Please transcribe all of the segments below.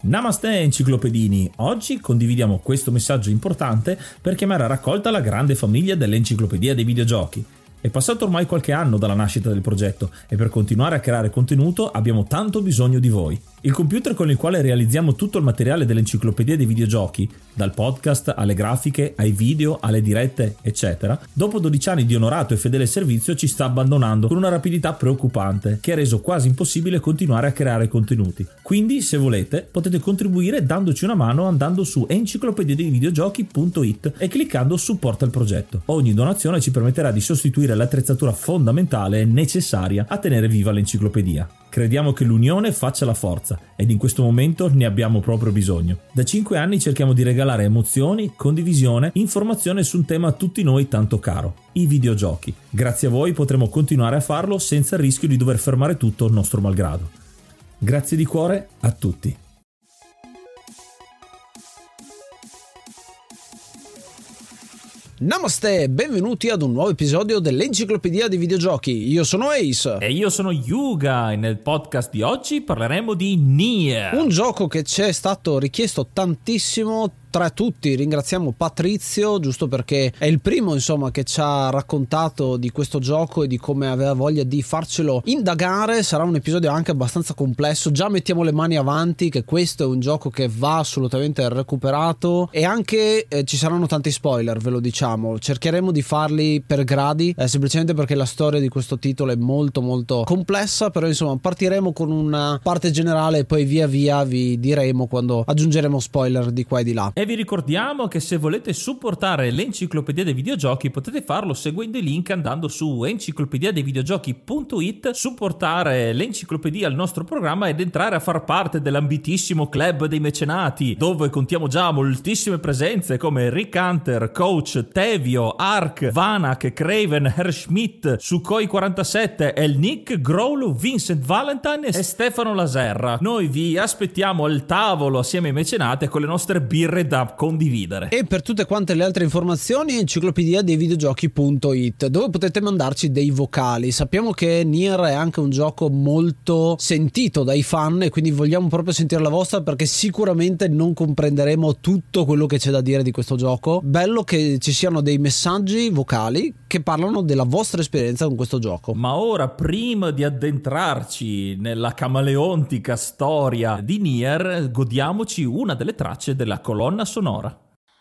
Namaste enciclopedini, oggi condividiamo questo messaggio importante per chiamare a raccolta la grande famiglia dell'Enciclopedia dei Videogiochi. È passato ormai qualche anno dalla nascita del progetto e per continuare a creare contenuto abbiamo tanto bisogno di voi. Il computer con il quale realizziamo tutto il materiale dell'Enciclopedia dei Videogiochi, dal podcast alle grafiche, ai video, alle dirette, eccetera, dopo 12 anni di onorato e fedele servizio ci sta abbandonando con una rapidità preoccupante che ha reso quasi impossibile continuare a creare contenuti. Quindi, se volete, potete contribuire dandoci una mano andando su enciclopediadeivideogiochi.it e cliccando supporta il progetto. Ogni donazione ci permetterà di sostituire l'attrezzatura fondamentale e necessaria a tenere viva l'enciclopedia. Crediamo che l'unione faccia la forza ed in questo momento ne abbiamo proprio bisogno. Da 5 anni cerchiamo di regalare emozioni, condivisione, informazione su un tema a tutti noi tanto caro, i videogiochi. Grazie a voi potremo continuare a farlo senza il rischio di dover fermare tutto nostro malgrado. Grazie di cuore a tutti. Namaste, benvenuti ad un nuovo episodio dell'Enciclopedia dei Videogiochi. Io sono Ace. E io sono Yuga e nel podcast di oggi parleremo di Nier. Un gioco che ci è stato richiesto tantissimo tra tutti. Ringraziamo Patrizio, giusto perché è il primo che ci ha raccontato di questo gioco e di come aveva voglia di farcelo indagare. Sarà un episodio anche abbastanza complesso, già mettiamo le mani avanti che questo è un gioco che va assolutamente recuperato e anche ci saranno tanti spoiler, ve lo diciamo. Cercheremo di farli per gradi, semplicemente perché la storia di questo titolo è molto molto complessa, però partiremo con una parte generale e poi via via vi diremo quando aggiungeremo spoiler di qua e di là. E vi ricordiamo che se volete supportare l'Enciclopedia dei Videogiochi potete farlo seguendo i link andando su enciclopediadeivideogiochi.it, supportare l'enciclopedia, il nostro programma, ed entrare a far parte dell'ambitissimo club dei mecenati, dove contiamo già moltissime presenze come Rick Hunter, Coach, Tevio, Ark, Vanak, Craven, Herr Schmidt, Sukhoi47, El Nick, Growl, Vincent Valentine e Stefano Laserra. Noi vi aspettiamo al tavolo assieme ai mecenati con le nostre birre da condividere. E per tutte quante le altre informazioni enciclopediadeivideogiochi.it, dove potete mandarci dei vocali. Sappiamo che Nier è anche un gioco molto sentito dai fan e quindi vogliamo proprio sentire la vostra, perché sicuramente non comprenderemo tutto quello che c'è da dire di questo gioco. Bello che ci siano dei messaggi vocali che parlano della vostra esperienza con questo gioco. Ma ora, prima di addentrarci nella camaleontica storia di Nier, godiamoci una delle tracce della colonna sonora.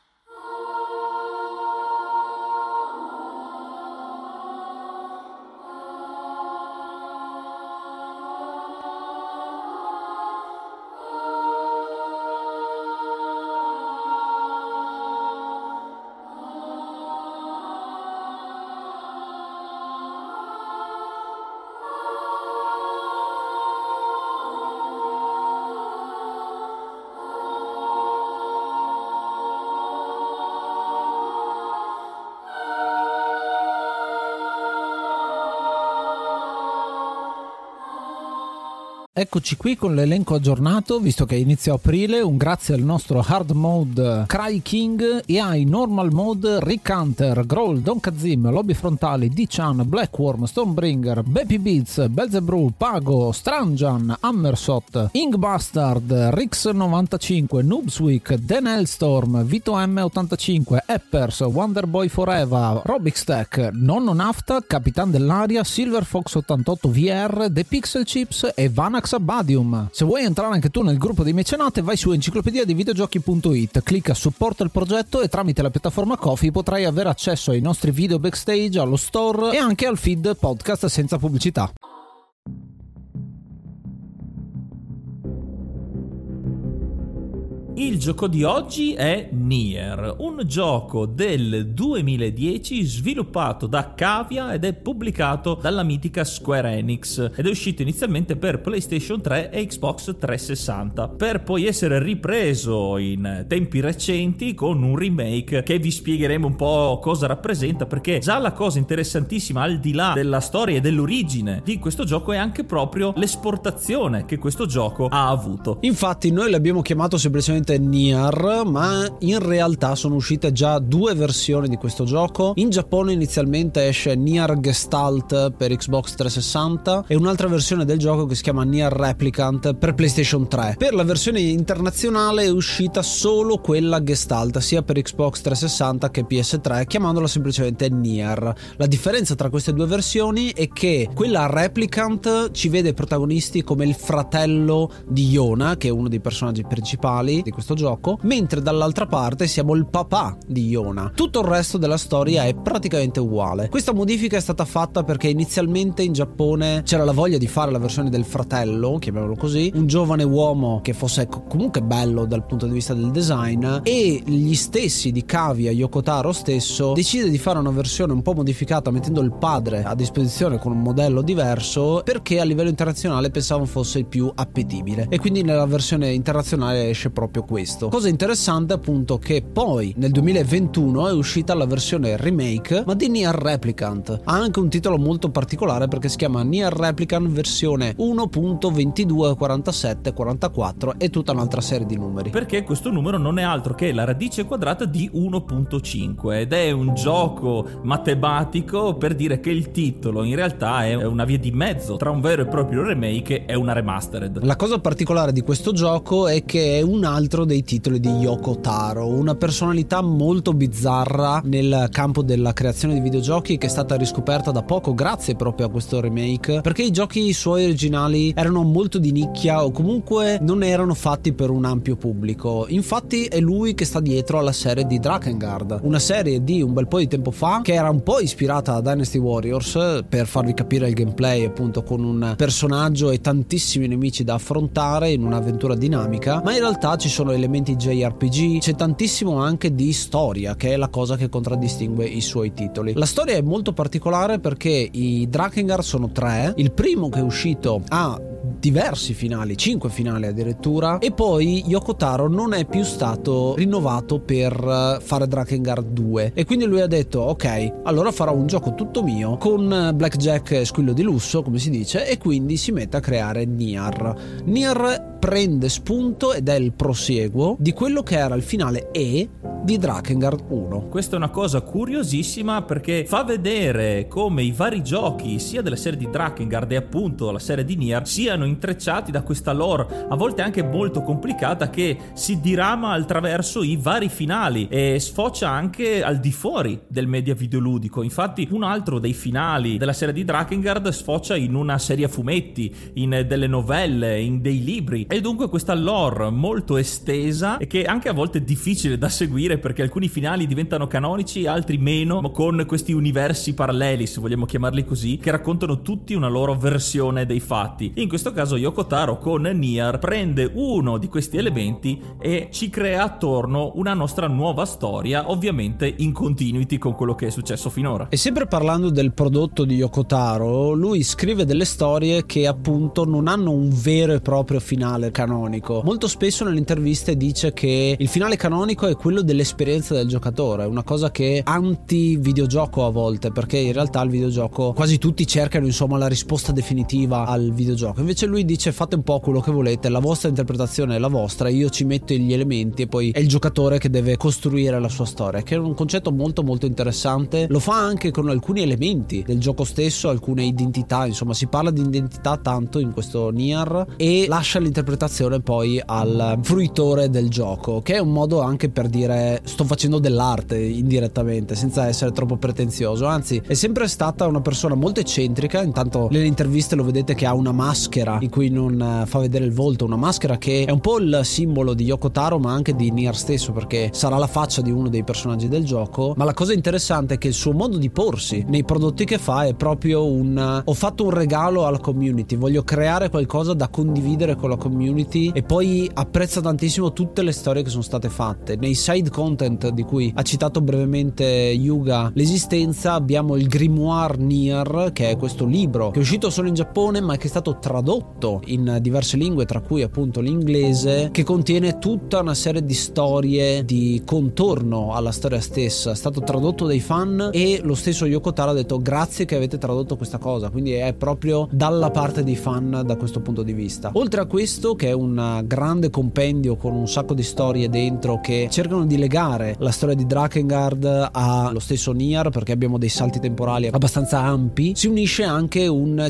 Eccoci qui con l'elenco aggiornato, visto che è inizio aprile. Un grazie al nostro hard mode Cry King e ai normal mode Rick Hunter, Growl, Don Kazim, Lobby Frontali, D-Chan, Blackworm, Stonebringer, Baby Beats, Belzebrew, Pago, Stranjan, Hammersot, Ingbastard, Rix95, Noobsweek, Dan Hellstorm, Vito M85, Eppers, Wonderboy Forever, Robixtech, Nonno Nafta, Capitan dell'Aria, Silver Fox 88 VR, The Pixel Chips e Vanax Abadium. Se vuoi entrare anche tu nel gruppo dei mecenate, vai su enciclopediadeivideogiochi.it, clicca supporta il progetto e tramite la piattaforma Ko-fi potrai avere accesso ai nostri video backstage, allo store e anche al feed podcast senza pubblicità. Il gioco di oggi è Nier, un gioco del 2010 sviluppato da Cavia ed è pubblicato dalla mitica Square Enix ed è uscito inizialmente per PlayStation 3 e Xbox 360 per poi essere ripreso in tempi recenti con un remake che vi spiegheremo un po' cosa rappresenta, perché già la cosa interessantissima al di là della storia e dell'origine di questo gioco è anche proprio l'esportazione che questo gioco ha avuto. Infatti noi l'abbiamo chiamato semplicemente semplicemente Nier, ma in realtà sono uscite già 2 versioni di questo gioco. In Giappone inizialmente esce Nier Gestalt per Xbox 360 e un'altra versione del gioco che si chiama Nier Replicant per PlayStation 3. Per la versione internazionale è uscita solo quella Gestalt, sia per Xbox 360 che PS3, chiamandola semplicemente Nier. La differenza tra queste 2 versioni è che quella Replicant ci vede protagonisti come il fratello di Yona, che è uno dei personaggi principali di questo gioco, mentre dall'altra parte siamo il papà di Yona. Tutto il resto della storia è praticamente uguale. Questa modifica è stata fatta perché inizialmente in Giappone c'era la voglia di fare la versione del fratello, chiamiamolo così, un giovane uomo che fosse comunque bello dal punto di vista del design, e gli stessi di Cavia, Yoko Taro stesso, decide di fare una versione un po' modificata mettendo il padre a disposizione con un modello diverso, perché a livello internazionale pensavano fosse più appetibile, e quindi nella versione internazionale esce proprio questo. Cosa interessante appunto che poi nel 2021 è uscita la versione remake ma di Nier Replicant. Ha anche un titolo molto particolare perché si chiama Nier Replicant versione 1.224744 e tutta un'altra serie di numeri, perché questo numero non è altro che la radice quadrata di 1.5 ed è un gioco matematico per dire che il titolo in realtà è una via di mezzo tra un vero e proprio remake e una remastered. La cosa particolare di questo gioco è che è un altro dei titoli di Yoko Taro, una personalità molto bizzarra nel campo della creazione di videogiochi, che è stata riscoperta da poco grazie proprio a questo remake, perché i giochi suoi originali erano molto di nicchia o comunque non erano fatti per un ampio pubblico. Infatti è lui che sta dietro alla serie di Drakengard, una serie di un bel po' di tempo fa che era un po' ispirata a Dynasty Warriors, per farvi capire il gameplay, appunto con un personaggio e tantissimi nemici da affrontare in un'avventura dinamica, ma in realtà ci sono elementi JRPG, c'è tantissimo anche di storia, che è la cosa che contraddistingue i suoi titoli. La storia è molto particolare perché i Drakengard sono 3, il primo che è uscito ha diversi finali, 5 finali addirittura, e poi Yoko Taro non è più stato rinnovato per fare Drakengard 2 e quindi lui ha detto ok, allora farò un gioco tutto mio con blackjack e squillo di lusso, come si dice, e quindi si mette a creare Nier prende spunto ed è il prosieguo di quello che era il finale E di Drakengard 1. Questa è una cosa curiosissima perché fa vedere come i vari giochi sia della serie di Drakengard e appunto la serie di Nier siano intrecciati da questa lore a volte anche molto complicata che si dirama attraverso i vari finali e sfocia anche al di fuori del media videoludico. Infatti un altro dei finali della serie di Drakengard sfocia in una serie a fumetti, in delle novelle, in dei libri, e dunque questa lore molto estesa e che anche a volte è difficile da seguire perché alcuni finali diventano canonici, altri meno, con questi universi paralleli, se vogliamo chiamarli così, che raccontano tutti una loro versione dei fatti. In questo caso Yoko Taro con Nier prende uno di questi elementi e ci crea attorno una nostra nuova storia, ovviamente in continuity con quello che è successo finora. E sempre parlando del prodotto di Yoko Taro, lui scrive delle storie che appunto non hanno un vero e proprio finale canonico. Molto spesso nelle interviste dice che il finale canonico è quello dell'esperienza del giocatore, una cosa che è anti videogioco a volte, perché in realtà il videogioco quasi tutti cercano insomma la risposta definitiva al videogioco, invece lui dice fate un po' quello che volete, la vostra interpretazione è la vostra, io ci metto gli elementi e poi è il giocatore che deve costruire la sua storia, che è un concetto molto molto interessante. Lo fa anche con alcuni elementi del gioco stesso, alcune identità, insomma si parla di identità tanto in questo Nier, e lascia l'interpretazione poi al fruitore del gioco, che è un modo anche per dire sto facendo dell'arte indirettamente senza essere troppo pretenzioso. Anzi, è sempre stata una persona molto eccentrica. Intanto nelle interviste lo vedete che ha una maschera in cui non fa vedere il volto, una maschera che è un po' il simbolo di Yoko Taro ma anche di Nier stesso, perché sarà la faccia di uno dei personaggi del gioco. Ma la cosa interessante è che il suo modo di porsi nei prodotti che fa è proprio ho fatto un regalo alla community, voglio creare qualcosa da condividere con la community, e poi apprezza tantissimo tutte le storie che sono state fatte. Nei side content di cui ha citato brevemente Yuga l'esistenza, abbiamo il Grimoire Nier, che è questo libro che è uscito solo in Giappone ma che è stato tradotto in diverse lingue, tra cui appunto l'inglese, che contiene tutta una serie di storie di contorno alla storia stessa. È stato tradotto dai fan e lo stesso Yoko Taro ha detto grazie che avete tradotto questa cosa, quindi è proprio dalla parte dei fan da questo punto di vista. Oltre a questo, che è un grande compendio con un sacco di storie dentro che cercano di legare la storia di Drakengard allo stesso Nier, perché abbiamo dei salti temporali abbastanza ampi, si unisce anche un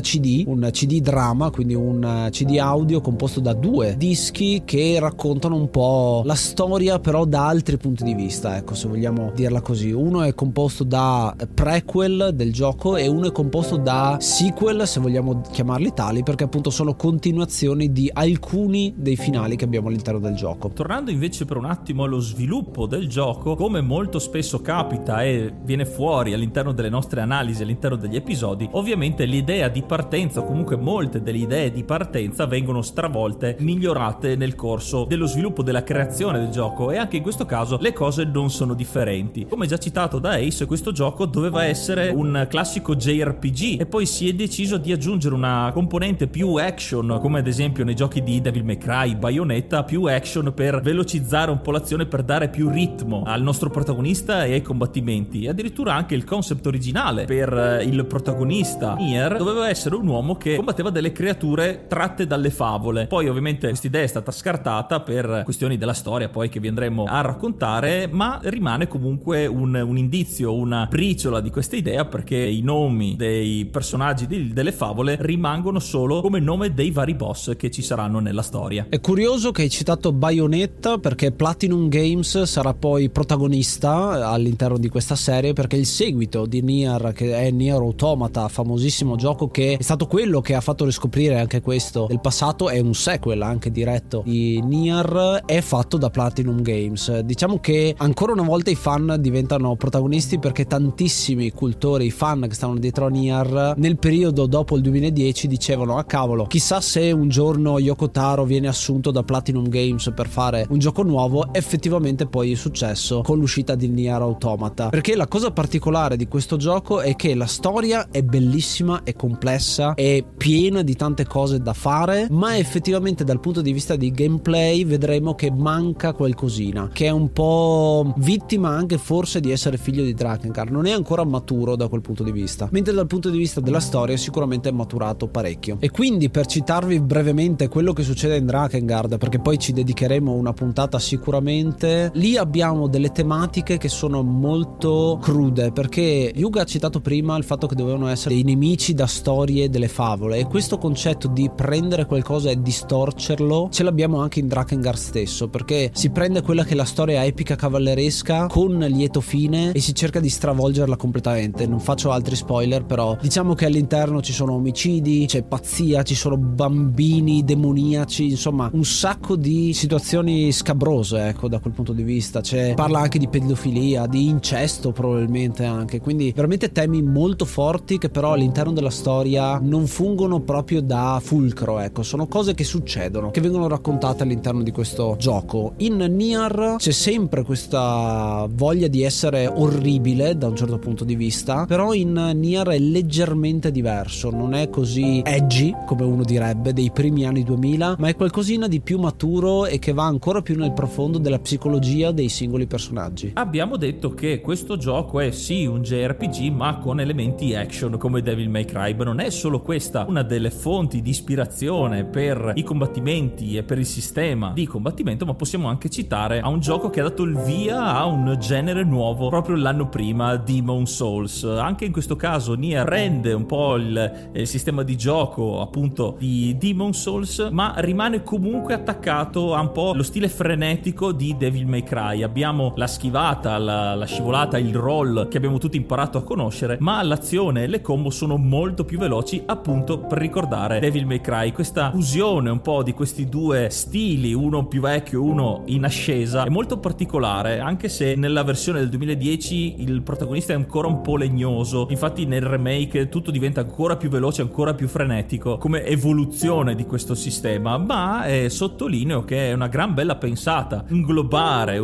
CD drama, quindi un CD audio composto da 2 dischi che raccontano un po' la storia però da altri punti di vista, ecco, se vogliamo dirla così. Uno è composto da prequel del gioco e uno è composto da sequel, se vogliamo chiamarli tali, perché appunto sono continuazioni di alcuni dei finali che abbiamo all'interno del gioco. Tornando invece per un attimo allo sviluppo del gioco, come molto spesso capita e viene fuori all'interno delle nostre analisi, all'interno degli episodi, ovviamente l'idea di partenza, o comunque molte delle idee di partenza, vengono stravolte, migliorate nel corso dello sviluppo, della creazione del gioco, e anche in questo caso le cose non sono differenti. Come già citato da Ace, questo gioco doveva essere un classico JRPG e poi si è deciso di aggiungere una componente più action, come ad esempio nei giochi di Devil May Cry, Bayonetta, più action per velocizzare un po' l'azione, per dare più ritmo al nostro protagonista e ai combattimenti. E addirittura anche il concept originale per il protagonista Nier doveva essere un uomo che combatteva delle creature tratte dalle favole. Poi ovviamente questa idea è stata scartata per questioni della storia poi che vi andremo a raccontare, ma rimane comunque un indizio, una briciola di questa idea, perché i nomi dei personaggi delle favole rimangono solo come nome dei vari boss che ci saranno nella storia. È curioso che hai citato Bayonetta, perché Platinum Games sarà poi protagonista all'interno di questa serie, perché il seguito di Nier, che è Nier Automata, famosissimo gioco che è stato quello che ha fatto riscoprire anche questo del passato, è un sequel anche diretto di Nier, è fatto da Platinum Games. Diciamo che ancora una volta i fan diventano protagonisti, perché tantissimi cultori, fan che stavano dietro a Nier nel periodo dopo il 2010 dicevano ah cavolo, chissà se un giorno Yoko Taro viene assunto da Platinum Games per fare un gioco nuovo. Effettivamente poi è successo con l'uscita di Nier Automata, perché la cosa particolare di questo gioco è che la storia è bellissima, è complessa, è piena di tante cose da fare, ma effettivamente dal punto di vista di gameplay vedremo che manca qualcosina, che è un po' vittima anche forse di essere figlio di Drakengard, non è ancora maturo da quel punto di vista, mentre dal punto di vista della storia sicuramente è maturato parecchio. E quindi, per citarvi brevemente quello che succede in Drakengard, perché poi ci dedicheremo una puntata sicuramente, lì abbiamo delle tematiche che sono molto crude, perché Yuga ha citato prima il fatto che dovevano essere dei nemici da storie delle favole, e questo concetto di prendere qualcosa e distorcerlo ce l'abbiamo anche in Drakengard stesso, perché si prende quella che è la storia epica cavalleresca con lieto fine e si cerca di stravolgerla completamente. Non faccio altri spoiler, però diciamo che all'interno ci sono omicidi, c'è pazzia, ci sono bambini demoniaci, insomma un sacco di situazioni scabrose, ecco, da quel punto di vista. Parla anche di pedofilia, di incesto probabilmente anche, quindi veramente temi molto forti che però all'interno della storia non fungono proprio da fulcro, ecco, sono cose che succedono, che vengono raccontate all'interno di questo gioco. In Nier c'è sempre questa voglia di essere orribile da un certo punto di vista, però in Nier è leggermente diverso, non è così edgy come uno direbbe dei primi anni 2000, ma è qualcosina di più maturo e che va ancora più nel profondo della psicologia dei singoli personaggi. Abbiamo detto che questo gioco è sì un JRPG ma con elementi action come Devil May Cry, ma non è solo questa una delle fonti di ispirazione per i combattimenti e per il sistema di combattimento, ma possiamo anche citare a un gioco che ha dato il via a un genere nuovo proprio l'anno prima, Demon Souls. Anche in questo caso Nier rende un po' il sistema di gioco appunto di Demon Souls, ma rimane comunque attaccato a un po' lo stile frenetico di Devil May Cry. Abbiamo la schivata, la scivolata, il roll che abbiamo tutti imparato a conoscere, ma l'azione e le combo sono molto più veloci, appunto per ricordare Devil May Cry. Questa fusione un po' di questi due stili, uno più vecchio, uno in ascesa, è molto particolare, anche se nella versione del 2010 il protagonista è ancora un po' legnoso. Infatti nel remake tutto diventa ancora più veloce, ancora più frenetico come evoluzione di questo sistema, ma sottolineo che è una gran bella pensata inglobare un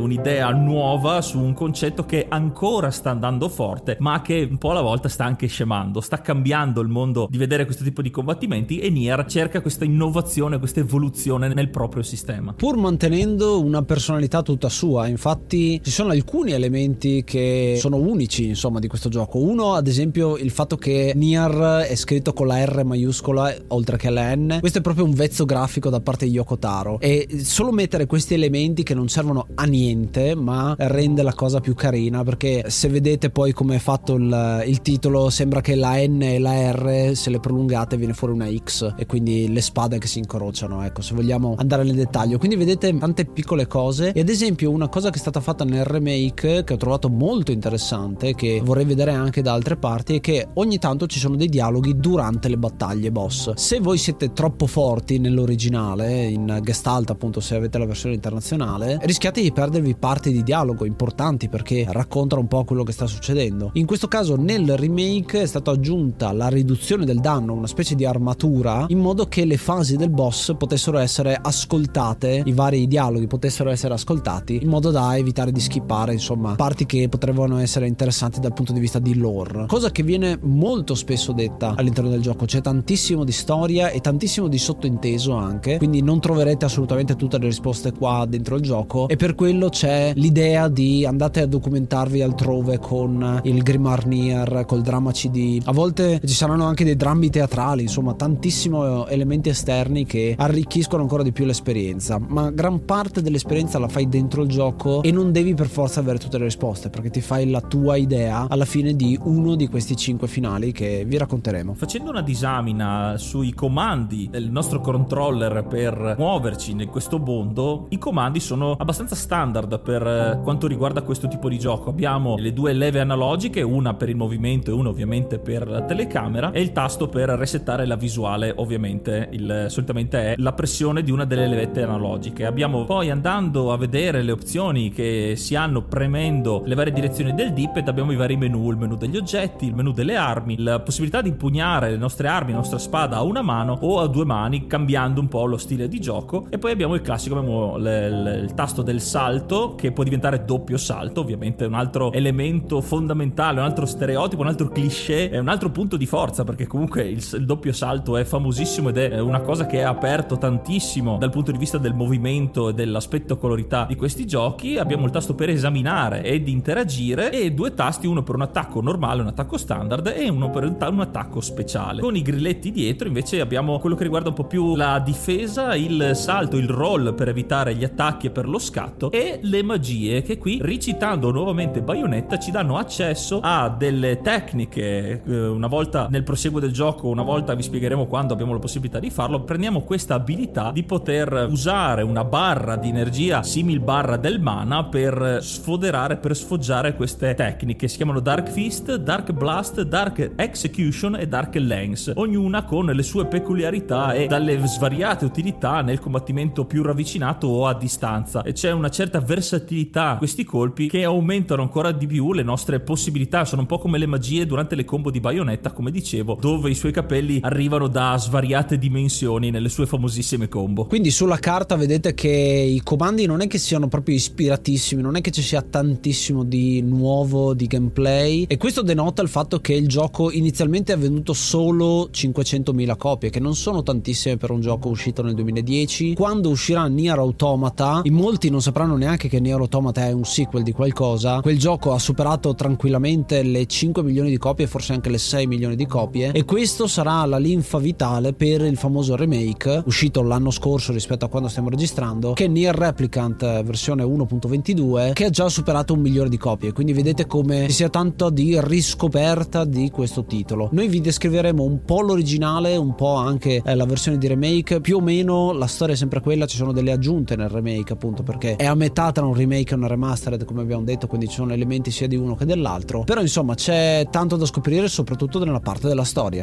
un'idea nuova su un concetto che ancora sta andando forte, ma che un po' alla volta sta anche scemando, sta cambiando il mondo di vedere questo tipo di combattimenti, e Nier cerca questa innovazione, questa evoluzione nel proprio sistema, pur mantenendo una personalità tutta sua. Infatti ci sono alcuni elementi che sono unici, insomma, di questo gioco. Uno, ad esempio, il fatto che Nier è scritto con la R maiuscola oltre che la N. Questo è proprio un vezzo grafico da parte di Yoko Taro, e solo mettere questi elementi che non servono a niente ma rende la cosa più carina, perché se vedete poi come è fatto il titolo, sembra che la N e la R, se le prolungate, viene fuori una X, e quindi le spade che si incrociano, ecco, se vogliamo andare nel dettaglio. Quindi vedete tante piccole cose. E ad esempio una cosa che è stata fatta nel remake, che ho trovato molto interessante, che vorrei vedere anche da altre parti, è che ogni tanto ci sono dei dialoghi durante le battaglie boss. Se voi siete troppo forti nell'originale, in Gestalt appunto, se avete la versione internazionale, rischiate di perdervi parti di dialogo importanti, perché raccontano un po' quello che sta succedendo. In questo caso nel remake è stata aggiunta la riduzione del danno, una specie di armatura, in modo che le fasi del boss potessero essere ascoltate, i vari dialoghi potessero essere ascoltati, in modo da evitare di skippare, insomma, parti che potrebbero essere interessanti dal punto di vista di lore, cosa che viene molto spesso detta all'interno del gioco. C'è tantissimo di storia e tantissimo di sottointeso anche, quindi non troverete assolutamente tutte le risposte qua dentro il gioco, e per quello c'è l'idea di andate a documentarvi altrove con il Grimoire Nier, col dramma CD. A volte ci saranno anche dei drammi teatrali, insomma tantissimi elementi esterni che arricchiscono ancora di più l'esperienza, ma gran parte dell'esperienza la fai dentro il gioco e non devi per forza avere tutte le risposte, perché ti fai la tua idea alla fine di uno di questi 5 finali che vi racconteremo. Facendo una disamina sui comandi del nostro controller per muoverci in questo mondo, i comandi sono abbastanza standard per quanto riguarda questo tipo di gioco. Abbiamo le due leve analogiche, una per il movimento e una ovviamente per la telecamera, e il tasto per resettare la visuale, ovviamente solitamente è la pressione di una delle levette analogiche. Abbiamo poi, andando a vedere le opzioni che si hanno premendo le varie direzioni del D-pad, abbiamo i vari menu, il menu degli oggetti, il menu delle armi, la possibilità di impugnare le nostre armi, la nostra spada a una mano o a due mani, cambiando un po' lo stile di gioco. E poi abbiamo il classico, abbiamo il tasto del salto, che può diventare doppio salto, ovviamente un altro elemento fondamentale, un altro stereotipo, un altro cliché, un altro punto di forza, perché comunque il doppio salto è famosissimo ed è una cosa che ha aperto tantissimo dal punto di vista del movimento e della spettacolarità di questi giochi. Abbiamo il tasto per esaminare ed interagire, e due tasti, uno per un attacco normale, un attacco standard, e uno per un attacco speciale. Con i grilletti dietro invece abbiamo quello che riguarda un po' più la difesa, il salto, il roll per evitare gli attacchi e per lo scatto, e le magie, che qui, recitando nuovamente Bayonetta, ci danno accesso a delle tecniche. Una volta nel proseguo del gioco, una volta vi spiegheremo quando abbiamo la possibilità di farlo, prendiamo questa abilità di poter usare una barra di energia simil barra del mana per sfoderare, per sfoggiare queste tecniche. Si chiamano Dark Fist, Dark Blast, Dark Execution e Dark Lance, ognuna con le sue peculiarità e dalle svariate utilità nel combattimento più ravvicinato o a distanza, e c'è una certa versatilità in questi colpi che aumentano ancora di più le nostre possibilità. Sono un po' come le magie durante le combo di Bayonetta, come dicevo, dove i suoi capelli arrivano da svariate dimensioni nelle sue famosissime combo. Quindi sulla carta vedete che i comandi non è che siano proprio ispiratissimi, non è che ci sia tantissimo di nuovo di gameplay, e questo denota il fatto che il gioco inizialmente ha venduto solo 500.000 copie, che non sono tantissime per un gioco uscito nel 2010. Quando uscirà Nier Automata, in molti non sapranno neanche che Nier Automata è un sequel di qualcosa. Quel gioco ha superato tranquillamente le 5 milioni di copie, forse anche le 6 milioni di copie, e questo sarà la linfa vitale per il famoso remake uscito l'anno scorso rispetto a quando stiamo registrando, che è Nier Replicant versione 1.22, che ha già superato 1 milione di copie. Quindi vedete come ci sia tanto di riscoperta di questo titolo. Noi vi descriveremo un po' l'originale, un po' anche la versione di remake. Più o meno la storia è sempre quella, ci sono delle aggiunte nel remake, appunto perché è a metà tra un remake e una remastered, come abbiamo detto, quindi ci sono elementi sia di uno che dell'altro. Però insomma c'è tanto da scoprire, soprattutto nella parte della storia.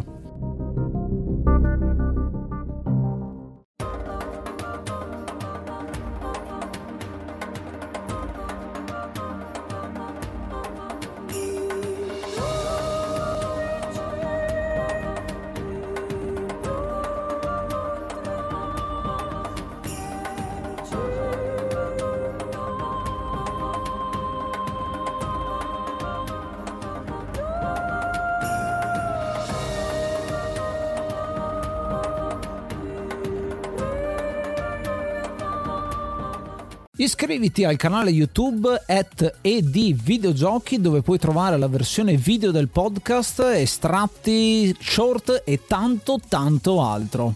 Iscriviti al canale YouTube @edvideogiochi, dove puoi trovare la versione video del podcast, estratti, short e tanto altro.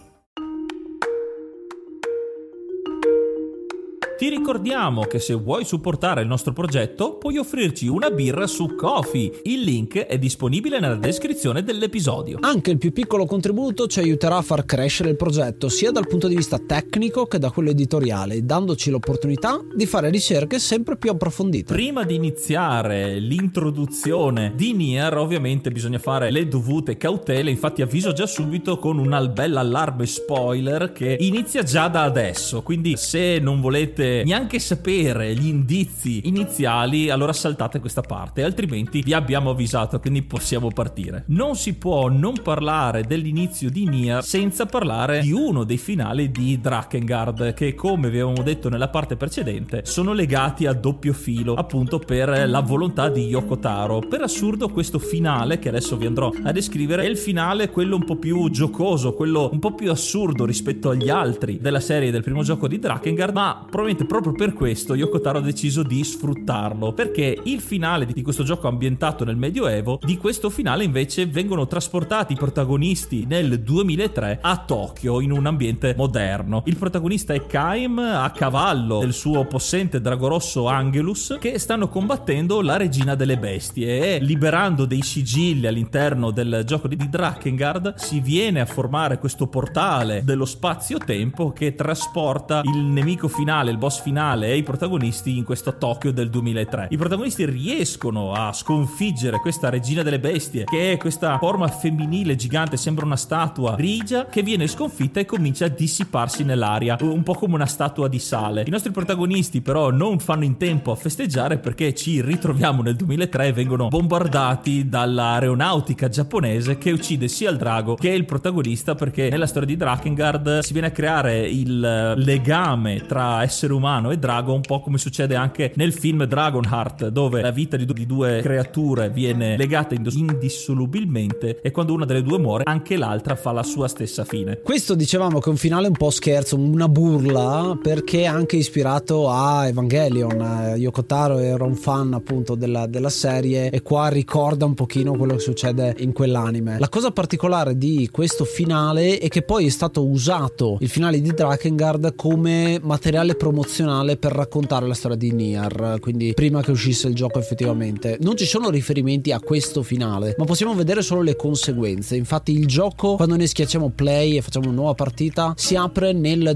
Ti ricordiamo che se vuoi supportare il nostro progetto puoi offrirci una birra su Ko-fi. Il link è disponibile nella descrizione dell'episodio. Anche il più piccolo contributo ci aiuterà a far crescere il progetto sia dal punto di vista tecnico che da quello editoriale, dandoci l'opportunità di fare ricerche sempre più approfondite. Prima di iniziare l'introduzione di Nier, ovviamente bisogna fare le dovute cautele, infatti avviso già subito con un bel allarme spoiler che inizia già da adesso, quindi se non volete neanche sapere gli indizi iniziali, allora saltate questa parte, altrimenti vi abbiamo avvisato, quindi possiamo partire. Non si può non parlare dell'inizio di Nier senza parlare di uno dei finali di Drakengard, che, come vi avevamo detto nella parte precedente, sono legati a doppio filo, appunto per la volontà di Yoko Taro. Per assurdo, questo finale, che adesso vi andrò a descrivere, è il finale quello un po' più giocoso, quello un po' più assurdo rispetto agli altri della serie del primo gioco di Drakengard, ma probabilmente proprio per questo Yoko Taro ha deciso di sfruttarlo, perché il finale di questo gioco ambientato nel Medioevo, di questo finale invece vengono trasportati i protagonisti nel 2003 a Tokyo in un ambiente moderno. Il protagonista è Kaim, a cavallo del suo possente drago rosso Angelus, che stanno combattendo la regina delle bestie, e liberando dei sigilli all'interno del gioco di Drakengard si viene a formare questo portale dello spazio-tempo che trasporta il nemico finale, il boss finale, e i protagonisti in questo Tokyo del 2003. I protagonisti riescono a sconfiggere questa regina delle bestie, che è questa forma femminile gigante, sembra una statua grigia che viene sconfitta e comincia a dissiparsi nell'aria, un po' come una statua di sale. I nostri protagonisti però non fanno in tempo a festeggiare, perché ci ritroviamo nel 2003 e vengono bombardati dall'aeronautica giapponese che uccide sia il drago che il protagonista, perché nella storia di Drakengard si viene a creare il legame tra essere umano e drago, un po' come succede anche nel film Dragonheart, dove la vita di due creature viene legata indissolubilmente, e quando una delle due muore anche l'altra fa la sua stessa fine. Questo dicevamo che è un finale un po' scherzo, una burla, perché è anche ispirato a Evangelion. Yoko Taro era un fan appunto della serie, e qua ricorda un pochino quello che succede in quell'anime. La cosa particolare di questo finale è che poi è stato usato il finale di Drakengard come materiale promozionale per raccontare la storia di Nier, quindi prima che uscisse il gioco effettivamente. Non ci sono riferimenti a questo finale, ma possiamo vedere solo le conseguenze. Infatti il gioco, quando ne schiacciamo play e facciamo una nuova partita, si apre nel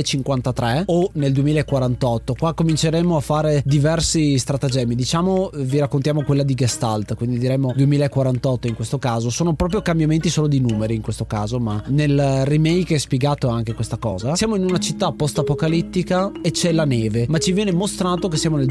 2053 o nel 2048. Qua cominceremo a fare diversi stratagemmi, diciamo vi raccontiamo quella di Gestalt, quindi diremo 2048 in questo caso. Sono proprio cambiamenti solo di numeri in questo caso, ma nel remake è spiegato anche questa cosa. Siamo in una città post-apocalittica e c'è la neve, ma ci viene mostrato che siamo nel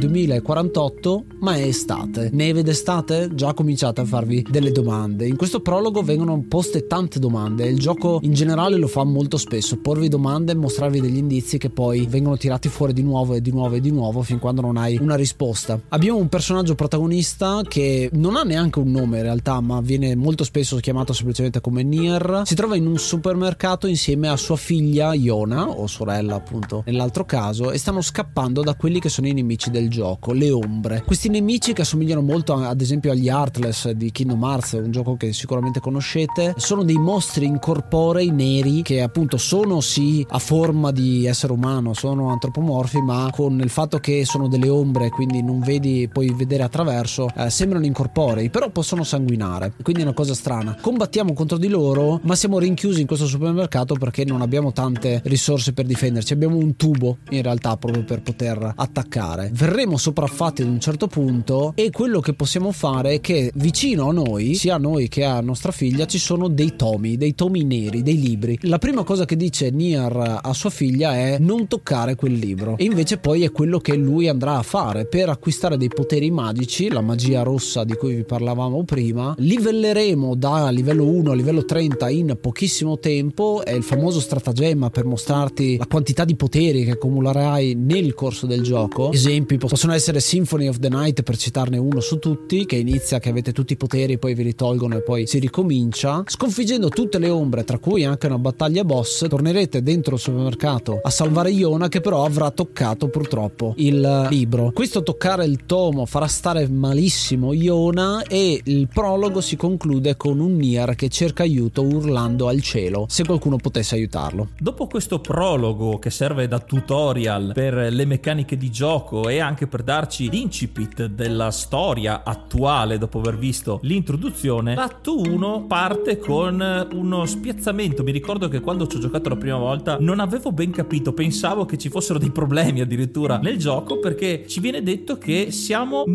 2048, ma è estate. Neve d'estate? Già cominciate a farvi delle domande. In questo prologo vengono poste tante domande, il gioco in generale lo fa molto spesso, porvi domande e mostrarvi degli indizi che poi vengono tirati fuori di nuovo e di nuovo e di nuovo fin quando non hai una risposta. Abbiamo un personaggio protagonista che non ha neanche un nome in realtà, ma viene molto spesso chiamato semplicemente come Nier. Si trova in un supermercato insieme a sua figlia Yona, o sorella appunto nell'altro caso, e stanno scappando da quelli che sono i nemici del gioco, le ombre. Questi nemici, che assomigliano molto ad esempio agli Heartless di Kingdom Hearts, un gioco che sicuramente conoscete, sono dei mostri incorporei neri che appunto sono sì a forma di essere umano, sono antropomorfi, ma con il fatto che sono delle ombre, quindi non vedi, puoi vedere attraverso, sembrano incorporei, però possono sanguinare, quindi è una cosa strana. Combattiamo contro di loro, ma siamo rinchiusi in questo supermercato perché non abbiamo tante risorse per difenderci. Abbiamo un tubo in realtà proprio per poter attaccare. Verremo sopraffatti ad un certo punto, e quello che possiamo fare è che vicino a noi, sia a noi che a nostra figlia, ci sono dei tomi neri, dei libri. La prima cosa che dice Nier a sua figlia è non toccare quel libro, e invece poi è quello che lui andrà a fare per acquistare dei poteri magici, la magia rossa di cui vi parlavamo prima. Livelleremo da livello 1 a livello 30 in pochissimo tempo, è il famoso stratagemma per mostrarti la quantità di poteri che accumulerai incontrerai nel corso del gioco. Esempi possono essere Symphony of the Night, per citarne uno su tutti, che inizia che avete tutti i poteri, poi vi ritolgono e poi si ricomincia. Sconfiggendo tutte le ombre, tra cui anche una battaglia boss, tornerete dentro il supermercato a salvare Yona, che però avrà toccato purtroppo il libro. Questo toccare il tomo farà stare malissimo Yona e il prologo si conclude con un Nier che cerca aiuto urlando al cielo se qualcuno potesse aiutarlo. Dopo questo prologo che serve da tutorial per le meccaniche di gioco e anche per darci l'incipit della storia attuale dopo aver visto l'introduzione, l'atto 1 parte con uno spiazzamento. Mi ricordo che quando ci ho giocato la prima volta non avevo ben capito, pensavo che ci fossero dei problemi addirittura nel gioco, perché ci viene detto che siamo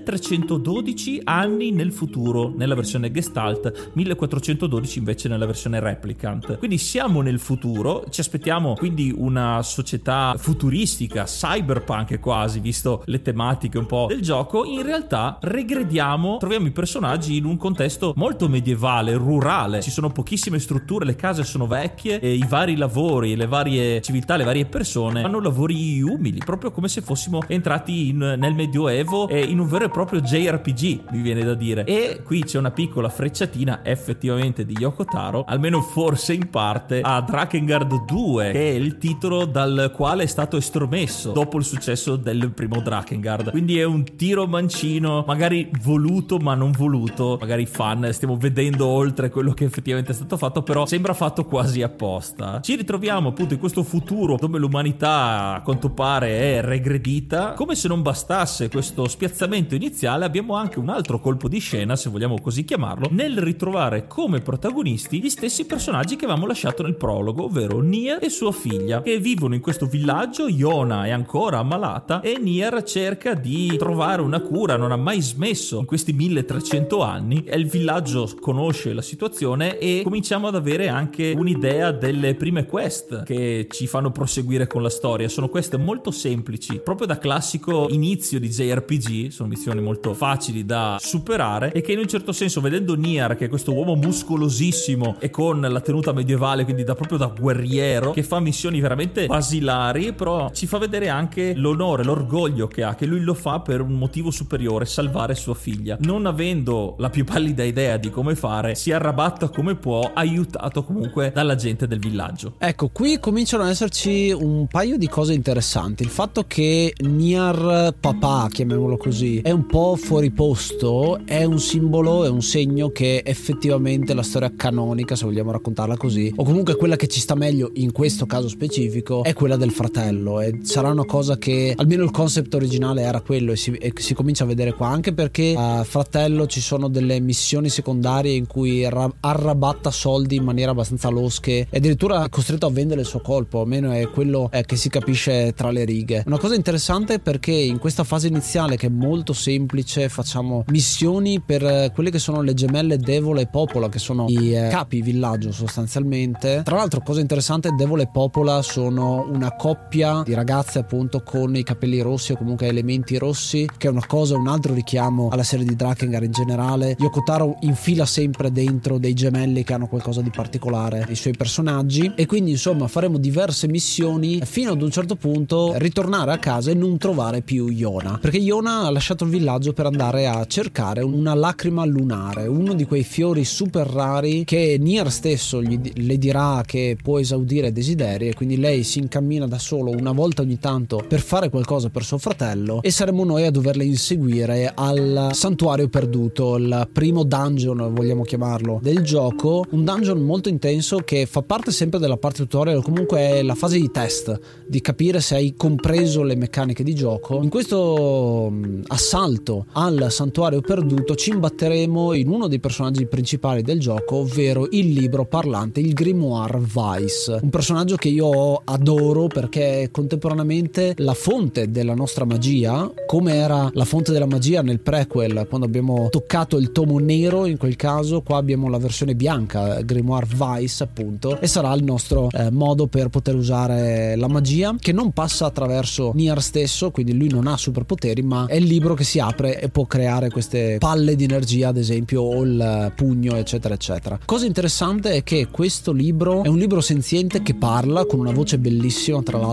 1312 anni nel futuro nella versione Gestalt, 1412 invece nella versione Replicant. Quindi siamo nel futuro, ci aspettiamo quindi una società futuristica, cyberpunk quasi, visto le tematiche un po' del gioco. In realtà regrediamo, troviamo i personaggi in un contesto molto medievale, rurale, ci sono pochissime strutture, le case sono vecchie e i vari lavori, le varie civiltà, le varie persone fanno lavori umili, proprio come se fossimo entrati nel Medioevo e in un vero e proprio JRPG, mi viene da dire. E qui c'è una piccola frecciatina effettivamente di Yoko Taro, almeno forse in parte, a Drakengard 2, che è il titolo dal quale è stato estromesso dopo il successo del primo Drakengard. Quindi è un tiro mancino, magari voluto ma non voluto, magari fan stiamo vedendo oltre quello che effettivamente è stato fatto, però sembra fatto quasi apposta. Ci ritroviamo appunto in questo futuro dove l'umanità a quanto pare è regredita. Come se non bastasse questo spiazzamento iniziale, abbiamo anche un altro colpo di scena, se vogliamo così chiamarlo, nel ritrovare come protagonisti gli stessi personaggi che avevamo lasciato nel prologo, ovvero Nier e sua figlia, che vivono in questo villaggio. Yona è ancora ammalata e Nier cerca di trovare una cura, non ha mai smesso in questi 1300 anni, e il villaggio conosce la situazione e cominciamo ad avere anche un'idea delle prime quest che ci fanno proseguire con la storia. Sono quest molto semplici, proprio da classico inizio di JRPG, sono missioni molto facili da superare e che in un certo senso, vedendo Nier che è questo uomo muscolosissimo e con la tenuta medievale, quindi proprio da guerriero, che fa missioni veramente basilari, però ci fa vedere anche l'onore, l'orgoglio che ha, che lui lo fa per un motivo superiore, salvare sua figlia. Non avendo la più pallida idea di come fare, si arrabatta come può, aiutato comunque dalla gente del villaggio. Ecco, qui cominciano ad esserci un paio di cose interessanti. Il fatto che Nier papà, chiamiamolo così, è un po' fuori posto, è un simbolo, è un segno che effettivamente la storia canonica, se vogliamo raccontarla così, o comunque quella che ci sta meglio in questo caso specifico, è quella del fratello, e sarà una cosa che almeno il concept originale era quello, e si comincia a vedere qua, anche perché fratello ci sono delle missioni secondarie in cui arrabatta soldi in maniera abbastanza losche e addirittura è costretto a vendere il suo colpo, almeno è quello che si capisce tra le righe. Una cosa interessante, perché in questa fase iniziale, che è molto semplice, facciamo missioni per quelle che sono le gemelle Devola e Popola, che sono i capi villaggio sostanzialmente. Tra l'altro, cosa interessante, Devola e Popola sono una coppia di ragazze appunto con i capelli rossi o comunque elementi rossi, che è una cosa, un altro richiamo alla serie di Drakengard in generale. Yoko Taro infila sempre dentro dei gemelli che hanno qualcosa di particolare nei suoi personaggi, e quindi insomma faremo diverse missioni fino ad un certo punto ritornare a casa e non trovare più Yona, perché Yona ha lasciato il villaggio per andare a cercare una lacrima lunare, uno di quei fiori super rari che Nier stesso le dirà che può esaudire desideri, e quindi lei si incammina da solo una volta ogni tanto per fare qualcosa per suo fratello, e saremo noi a doverle inseguire al santuario perduto, il primo dungeon, vogliamo chiamarlo, del gioco. Un dungeon molto intenso che fa parte sempre della parte tutorial, o comunque è la fase di test, di capire se hai compreso le meccaniche di gioco. In questo assalto al santuario perduto ci imbatteremo in uno dei personaggi principali del gioco, ovvero il libro parlante, il Grimoire Weiss, un personaggio che io adoro perché è contemporaneamente la fonte della nostra magia, come era la fonte della magia nel prequel quando abbiamo toccato il tomo nero. In quel caso qua abbiamo la versione bianca, Grimoire Weiss appunto, e sarà il nostro modo per poter usare la magia, che non passa attraverso Nier stesso, quindi lui non ha superpoteri, ma è il libro che si apre e può creare queste palle di energia, ad esempio, o il pugno, eccetera eccetera. Cosa interessante è che questo libro è un libro senziente che parla con una voce bellissima, tra l'altro nella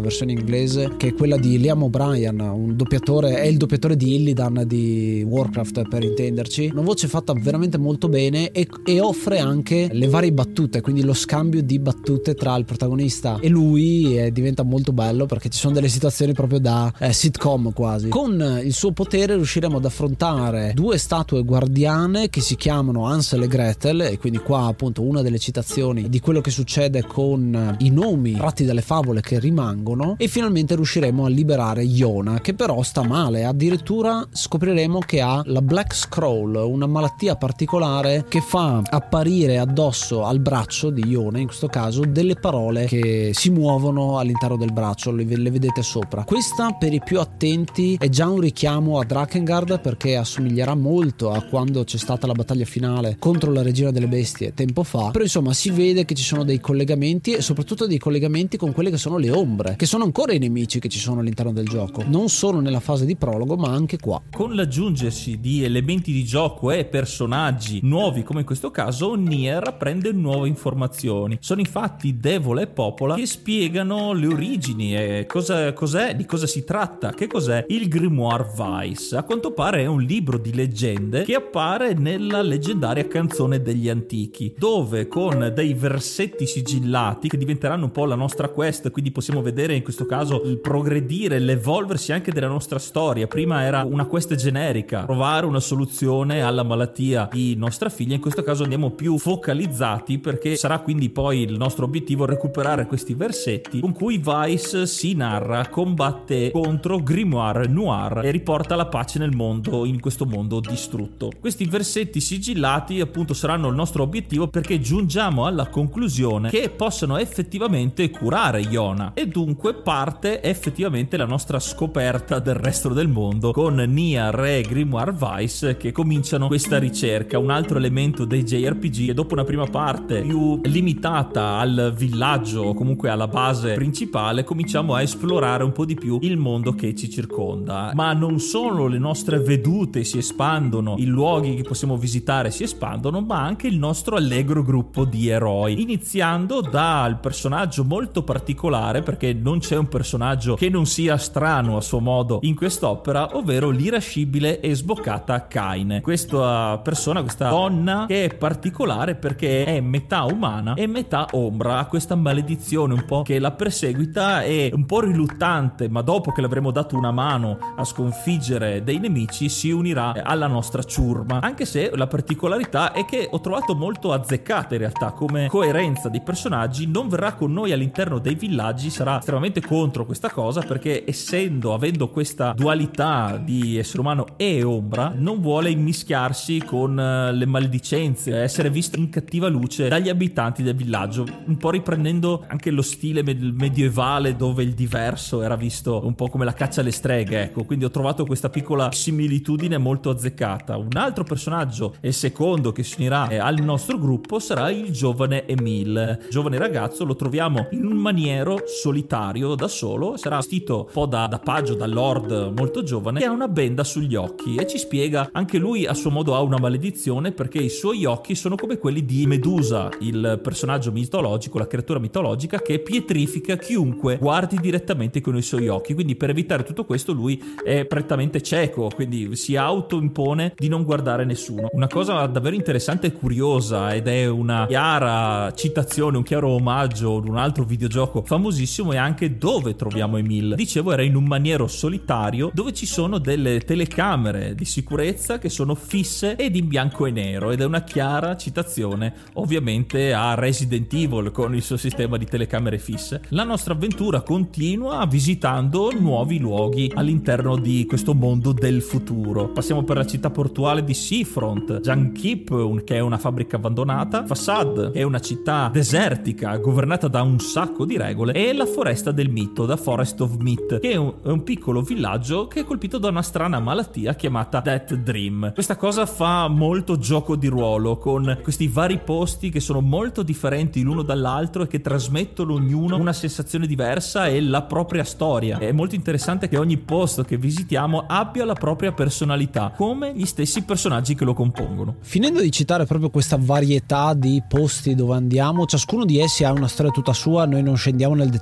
versione inglese, che è quella di Liam O'Brien, un doppiatore, è il doppiatore di Illidan di Warcraft per intenderci. Una voce fatta veramente molto bene e offre anche le varie battute, quindi lo scambio di battute tra il protagonista e lui diventa molto bello, perché ci sono delle situazioni proprio da sitcom quasi. Con il suo potere riusciremo ad affrontare due statue guardiane che si chiamano Hansel e Gretel, e quindi qua appunto una delle citazioni di quello che succede con i nomi tratti dalle favole che rimangono, e finalmente riusciremo a liberare Iona, che però sta male. Addirittura scopriremo che ha la Black Scroll, una malattia particolare che fa apparire addosso al braccio di Iona, in questo caso, delle parole che si muovono all'interno del braccio, le vedete sopra. Questa, per i più attenti, è già un richiamo a Drakengard, perché assomiglierà molto a quando c'è stata la battaglia finale contro la regina delle bestie tempo fa, però insomma si vede che ci sono dei collegamenti, e soprattutto dei collegamenti con quelle che sono le ombre, che sono ancora i nemici che ci sono all'interno del gioco, non solo nella fase di prologo ma anche qua. Con l'aggiungersi di elementi di gioco e personaggi nuovi, come in questo caso, Nier prende nuove informazioni. Sono infatti Devola e Popola che spiegano le origini e cos'è, di cosa si tratta, che cos'è il Grimoire Weiss. A quanto pare è un libro di leggende che appare nella leggendaria Canzone degli Antichi, dove con dei versetti sigillati che diventeranno un po' la nostra quest, quindi possiamo vedere in questo caso il progredire, l'evolversi anche della nostra storia. Prima era una quest generica, trovare una soluzione alla malattia di nostra figlia, in questo caso andiamo più focalizzati, perché sarà quindi poi il nostro obiettivo recuperare questi versetti con cui Weiss si narra, combatte contro Grimoire Noir e riporta la pace nel mondo, in questo mondo distrutto. Questi versetti sigillati appunto saranno il nostro obiettivo, perché giungiamo alla conclusione che possano effettivamente curare Iona, e dunque parte effettivamente la nostra scoperta del resto del mondo con Nier e Grimoire Weiss che cominciano questa ricerca. Un altro elemento dei JRPG è, dopo una prima parte più limitata al villaggio o comunque alla base principale, cominciamo a esplorare un po' di più il mondo che ci circonda. Ma non solo le nostre vedute si espandono, i luoghi che possiamo visitare si espandono, ma anche il nostro allegro gruppo di eroi, iniziando dal personaggio molto particolare, perché non c'è un personaggio che non sia strano a suo modo in quest'opera, ovvero l'irascibile e sboccata Kaine. Questa persona, questa donna che è particolare perché è metà umana e metà ombra, ha questa maledizione un po' che la perseguita, è un po' riluttante, ma dopo che l'avremo dato una mano a sconfiggere dei nemici si unirà alla nostra ciurma. Anche se la particolarità è che ho trovato molto azzeccata in realtà come coerenza dei personaggi, non verrà con noi all'interno dei villaggi, sarà estremamente contro questa cosa, perché avendo questa dualità di essere umano e ombra, non vuole immischiarsi con le maledicenze, essere visto in cattiva luce dagli abitanti del villaggio, un po' riprendendo anche lo stile medievale dove il diverso era visto un po' come la caccia alle streghe, ecco. Quindi ho trovato questa piccola similitudine molto azzeccata. Un altro personaggio, il secondo che si unirà al nostro gruppo, sarà il giovane Emile. Giovane ragazzo, lo troviamo in un maniero solitario, da solo, sarà vestito un po' da paggio, da lord molto giovane, che ha una benda sugli occhi, e ci spiega anche lui a suo modo ha una maledizione, perché i suoi occhi sono come quelli di Medusa, il personaggio mitologico, la creatura mitologica che pietrifica chiunque guardi direttamente con i suoi occhi. Quindi per evitare tutto questo lui è prettamente cieco, quindi si autoimpone di non guardare nessuno. Una cosa davvero interessante e curiosa, ed è una chiara citazione, un chiaro omaggio ad un altro videogioco famosissimo, è anche dove troviamo Emile. Dicevo, era in un maniero solitario dove ci sono delle telecamere di sicurezza che sono fisse ed in bianco e nero, ed è una chiara citazione ovviamente a Resident Evil con il suo sistema di telecamere fisse. La nostra avventura continua visitando nuovi luoghi all'interno di questo mondo del futuro. Passiamo per la città portuale di Seafront, Jankeep, che è una fabbrica abbandonata, Fassad è una città desertica governata da un sacco di regole, e la foresta del mito, The Forest of Myth, che è un piccolo villaggio che è colpito da una strana malattia chiamata Death Dream. Questa cosa fa molto gioco di ruolo, con questi vari posti che sono molto differenti l'uno dall'altro e che trasmettono ognuno una sensazione diversa e la propria storia. È molto interessante che ogni posto che visitiamo abbia la propria personalità, come gli stessi personaggi che lo compongono. Finendo di citare proprio questa varietà di posti dove andiamo, ciascuno di essi ha una storia tutta sua, noi non scendiamo nel dettaglio di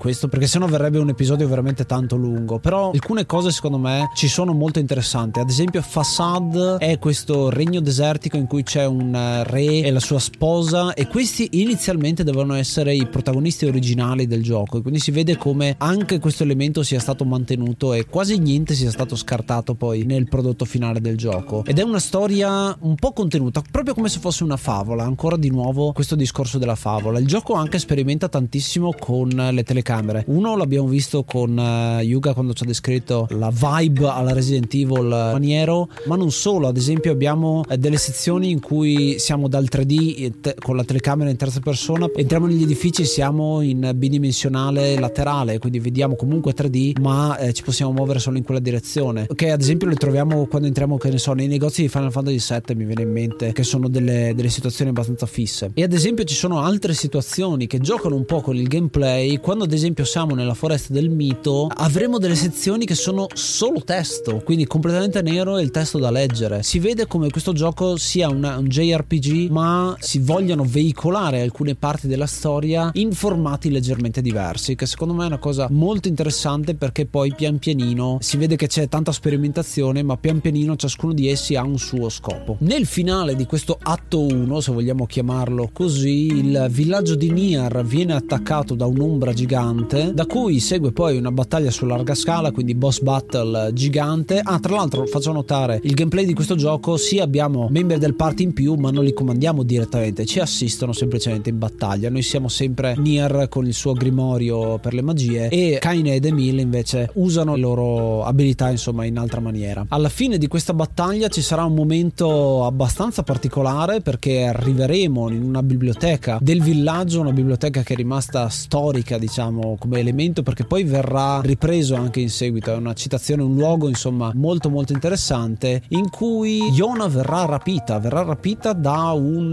questo, perché sennò verrebbe un episodio veramente tanto lungo, però alcune cose secondo me ci sono molto interessanti. Ad esempio Facade è questo regno desertico in cui c'è un re e la sua sposa, e questi inizialmente devono essere i protagonisti originali del gioco, e quindi si vede come anche questo elemento sia stato mantenuto e quasi niente sia stato scartato poi nel prodotto finale del gioco. Ed è una storia un po' contenuta, proprio come se fosse una favola. Ancora di nuovo questo discorso della favola. Il gioco anche sperimenta tantissimo con le telecamere. Uno l'abbiamo visto con Yuga quando ci ha descritto la vibe alla Resident Evil maniero, ma non solo. Ad esempio abbiamo delle sezioni in cui siamo dal 3D con la telecamera in terza persona, entriamo negli edifici, siamo in bidimensionale laterale, quindi vediamo comunque 3D, ma ci possiamo muovere solo in quella direzione, che ad esempio le troviamo quando entriamo, che ne so, nei negozi di Final Fantasy VII, mi viene in mente, che sono delle situazioni abbastanza fisse. E ad esempio ci sono altre situazioni che giocano un po' con il gameplay. Quando ad esempio siamo nella foresta del mito, avremo delle sezioni che sono solo testo, quindi completamente nero e il testo da leggere. Si vede come questo gioco sia un JRPG, ma si vogliano veicolare alcune parti della storia in formati leggermente diversi, che secondo me è una cosa molto interessante, perché poi pian pianino si vede che c'è tanta sperimentazione, ma pian pianino ciascuno di essi ha un suo scopo. Nel finale di questo atto 1, se vogliamo chiamarlo così, il villaggio di Nier viene attaccato da un'ombra gigante, da cui segue poi una battaglia su larga scala, quindi boss battle gigante. Tra l'altro faccio notare, il gameplay di questo gioco, sì, abbiamo membri del party in più, ma non li comandiamo direttamente, ci assistono semplicemente in battaglia. Noi siamo sempre Nier con il suo grimorio per le magie, e Kaine ed Emil invece usano le loro abilità insomma in altra maniera. Alla fine di questa battaglia ci sarà un momento abbastanza particolare, perché arriveremo in una biblioteca del villaggio, una biblioteca che è rimasta storica diciamo come elemento, perché poi verrà ripreso anche in seguito. È una citazione, un luogo insomma molto molto interessante, in cui Yona verrà rapita da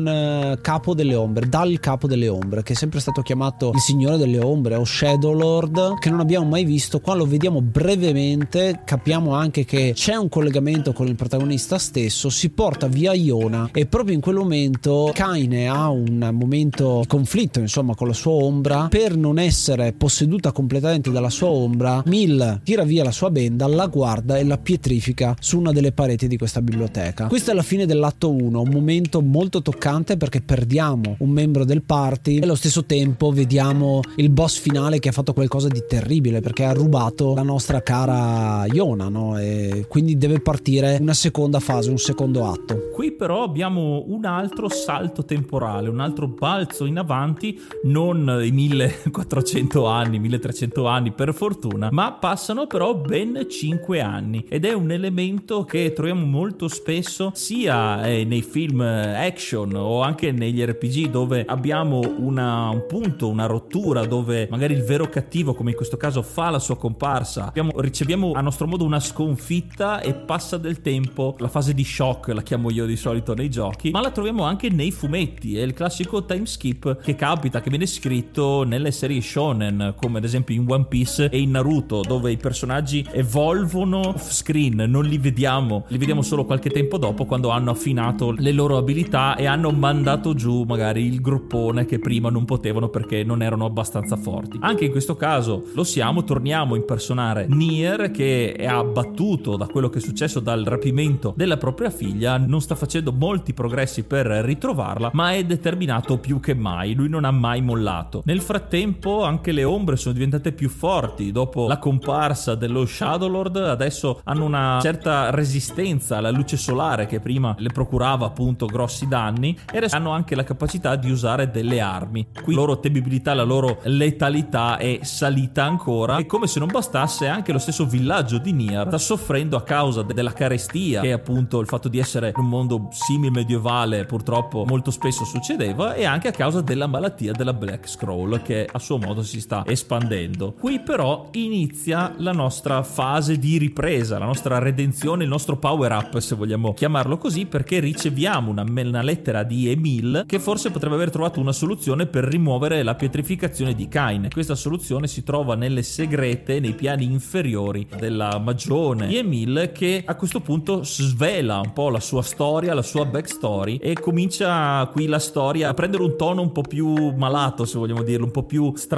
un capo delle ombre, dal capo delle ombre, che è sempre stato chiamato il signore delle ombre o Shadow Lord, che non abbiamo mai visto. Qua lo vediamo brevemente, capiamo anche che c'è un collegamento con il protagonista stesso, si porta via Yona, e proprio in quel momento Kaine ha un momento di conflitto insomma con la sua ombra. Per non essere posseduta completamente dalla sua ombra, Mil tira via la sua benda, la guarda e la pietrifica su una delle pareti di questa biblioteca. Questa è la fine dell'atto 1, un momento molto toccante, perché perdiamo un membro del party e allo stesso tempo vediamo il boss finale che ha fatto qualcosa di terribile, perché ha rubato la nostra cara Yona, no? E quindi deve partire una seconda fase, un secondo atto. Qui però abbiamo un altro salto temporale, un altro balzo in avanti, non i 1400 anni, 1300 anni per fortuna, ma passano però ben 5 anni, ed è un elemento che troviamo molto spesso sia nei film action o anche negli RPG, dove abbiamo un punto, una rottura, dove magari il vero cattivo, come in questo caso, fa la sua comparsa, riceviamo a nostro modo una sconfitta e passa del tempo. La fase di shock la chiamo io di solito nei giochi, ma la troviamo anche nei fumetti. È il classico time skip che capita, che viene scritto nelle serie shonen, come ad esempio in One Piece e in Naruto, dove i personaggi evolvono off screen, non li vediamo solo qualche tempo dopo, quando hanno affinato le loro abilità e hanno mandato giù magari il gruppone che prima non potevano perché non erano abbastanza forti. Anche in questo caso torniamo a impersonare Nier, che è abbattuto da quello che è successo, dal rapimento della propria figlia, non sta facendo molti progressi per ritrovarla, ma è determinato più che mai, lui non ha mai mollato. Nel frattempo anche le ombre sono diventate più forti, dopo la comparsa dello Shadow Lord adesso hanno una certa resistenza alla luce solare che prima le procurava appunto grossi danni, e adesso hanno anche la capacità di usare delle armi. Qui la loro temibilità, la loro letalità è salita ancora, e come se non bastasse anche lo stesso villaggio di Nier sta soffrendo a causa della carestia, che è appunto il fatto di essere in un mondo simil medievale, purtroppo molto spesso succedeva, e anche a causa della malattia della Black Scroll, che a suo modo si sta espandendo. Qui però inizia la nostra fase di ripresa, la nostra redenzione, il nostro power up, se vogliamo chiamarlo così, perché riceviamo una lettera di Emil, che forse potrebbe aver trovato una soluzione per rimuovere la pietrificazione di Kaine. Questa soluzione si trova nelle segrete, nei piani inferiori della magione di Emil, che a questo punto svela un po' la sua storia, la sua backstory, e comincia qui la storia a prendere un tono un po' più malato, se vogliamo dirlo, un po' più strano, un po'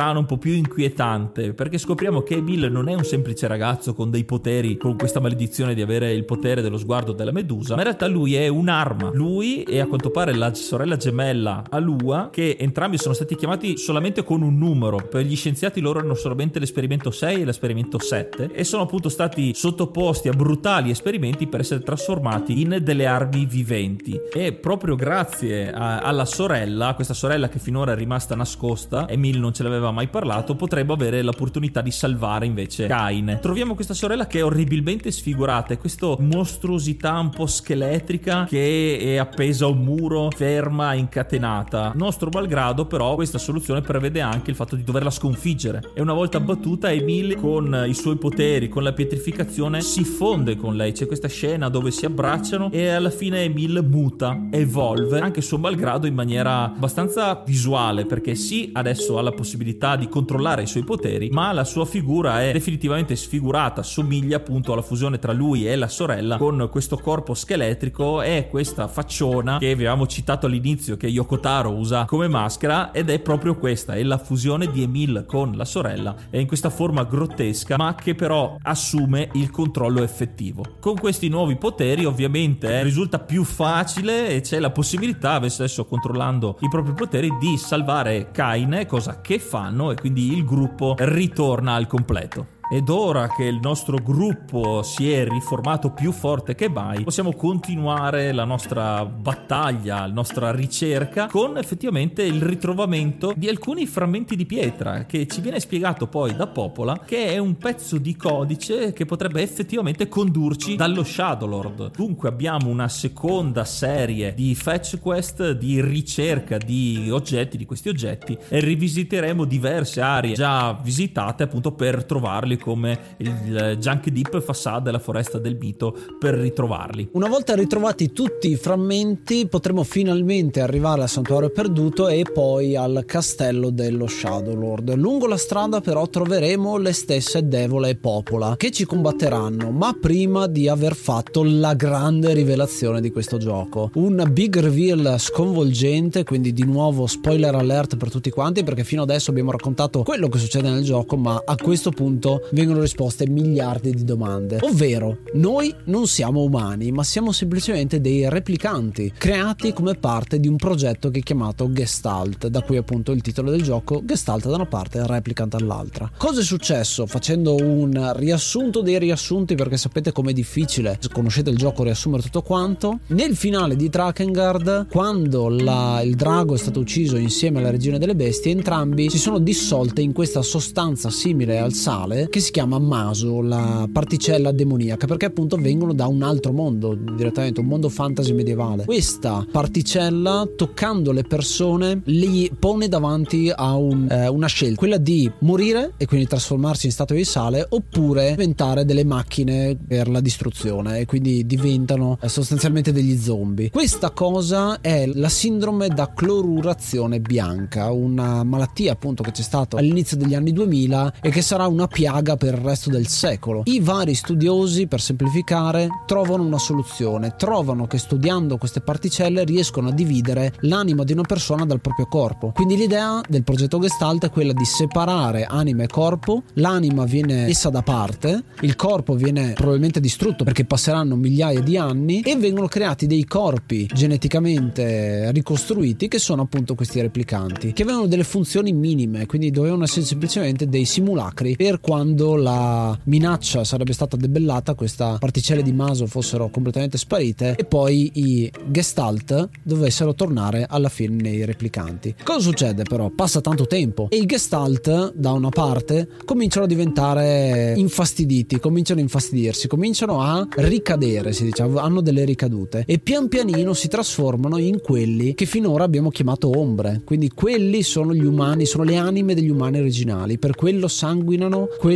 più inquietante, perché scopriamo che Emil non è un semplice ragazzo con dei poteri, con questa maledizione di avere il potere dello sguardo della Medusa, ma in realtà lui è un'arma. Lui e a quanto pare la sorella gemella Alua, che entrambi sono stati chiamati solamente con un numero. Per gli scienziati loro hanno solamente l'esperimento 6 e l'esperimento 7 e sono appunto stati sottoposti a brutali esperimenti per essere trasformati in delle armi viventi. E proprio grazie alla sorella, questa sorella che finora è rimasta nascosta, Emil non ce l'aveva mai parlato, potremmo avere l'opportunità di salvare invece Kain. Troviamo questa sorella che è orribilmente sfigurata, è questa mostruosità un po' scheletrica che è appesa a un muro, ferma, incatenata. Nostro malgrado però questa soluzione prevede anche il fatto di doverla sconfiggere, e una volta abbattuta Emil con i suoi poteri, con la pietrificazione, si fonde con lei. C'è questa scena dove si abbracciano e alla fine Emil muta, evolve anche suo malgrado in maniera abbastanza visuale, perché sì, adesso ha la possibilità di controllare i suoi poteri, ma la sua figura è definitivamente sfigurata, somiglia appunto alla fusione tra lui e la sorella, con questo corpo scheletrico e questa facciona che avevamo citato all'inizio, che Yoko Taro usa come maschera, ed è proprio questa, è la fusione di Emil con la sorella, è in questa forma grottesca ma che però assume il controllo effettivo. Con questi nuovi poteri ovviamente risulta più facile e c'è la possibilità, adesso controllando i propri poteri, di salvare Kain, cosa che fanno, e quindi il gruppo ritorna al completo. Ed ora che il nostro gruppo si è riformato più forte che mai, possiamo continuare la nostra battaglia, la nostra ricerca, con effettivamente il ritrovamento di alcuni frammenti di pietra che ci viene spiegato poi da Popola che è un pezzo di codice che potrebbe effettivamente condurci dallo Shadowlord. Dunque abbiamo una seconda serie di fetch quest, di ricerca di oggetti, di questi oggetti, e rivisiteremo diverse aree già visitate appunto per trovarli, come il Junk Deep, Fassade e la Foresta del Mito, per ritrovarli. Una volta ritrovati tutti i frammenti potremo finalmente arrivare al Santuario Perduto e poi al castello dello Shadowlord. Lungo la strada però troveremo le stesse Devola e Popola che ci combatteranno, ma prima di aver fatto la grande rivelazione di questo gioco, un big reveal sconvolgente, quindi di nuovo spoiler alert per tutti quanti, perché fino adesso abbiamo raccontato quello che succede nel gioco, ma a questo punto vengono risposte miliardi di domande. Ovvero, noi non siamo umani, ma siamo semplicemente dei replicanti creati come parte di un progetto che è chiamato Gestalt, da cui appunto il titolo del gioco, Gestalt da una parte e Replicant dall'altra. Cosa è successo? Facendo un riassunto dei riassunti, perché sapete com'è difficile, se conoscete il gioco, riassumere tutto quanto. Nel finale di Drakengard, quando il drago è stato ucciso insieme alla regina delle bestie, entrambi si sono dissolte in questa sostanza simile al sale che si chiama Maso, la particella demoniaca, perché appunto vengono da un altro mondo, direttamente un mondo fantasy medievale. Questa particella, toccando le persone, li pone davanti a una scelta, quella di morire e quindi trasformarsi in statue di sale, oppure diventare delle macchine per la distruzione, e quindi diventano sostanzialmente degli zombie. Questa cosa è la sindrome da clorurazione bianca, una malattia appunto che c'è stata all'inizio degli anni 2000 e che sarà una piaga per il resto del secolo. I vari studiosi, per semplificare, trovano una soluzione, trovano che studiando queste particelle riescono a dividere l'anima di una persona dal proprio corpo. Quindi l'idea del progetto Gestalt è quella di separare anima e corpo, l'anima viene messa da parte, il corpo viene probabilmente distrutto perché passeranno migliaia di anni e vengono creati dei corpi geneticamente ricostruiti che sono appunto questi replicanti, che avevano delle funzioni minime, quindi dovevano essere semplicemente dei simulacri per quando la minaccia sarebbe stata debellata, queste particelle di Maso fossero completamente sparite e poi i Gestalt dovessero tornare alla fine nei replicanti. Cosa succede però? Passa tanto tempo e i Gestalt da una parte cominciano a diventare infastiditi, cominciano a infastidirsi, cominciano a ricadere, si dice, hanno delle ricadute e pian pianino si trasformano in quelli che finora abbiamo chiamato ombre. Quindi quelli sono gli umani, sono le anime degli umani originali, per quello sanguinano, quello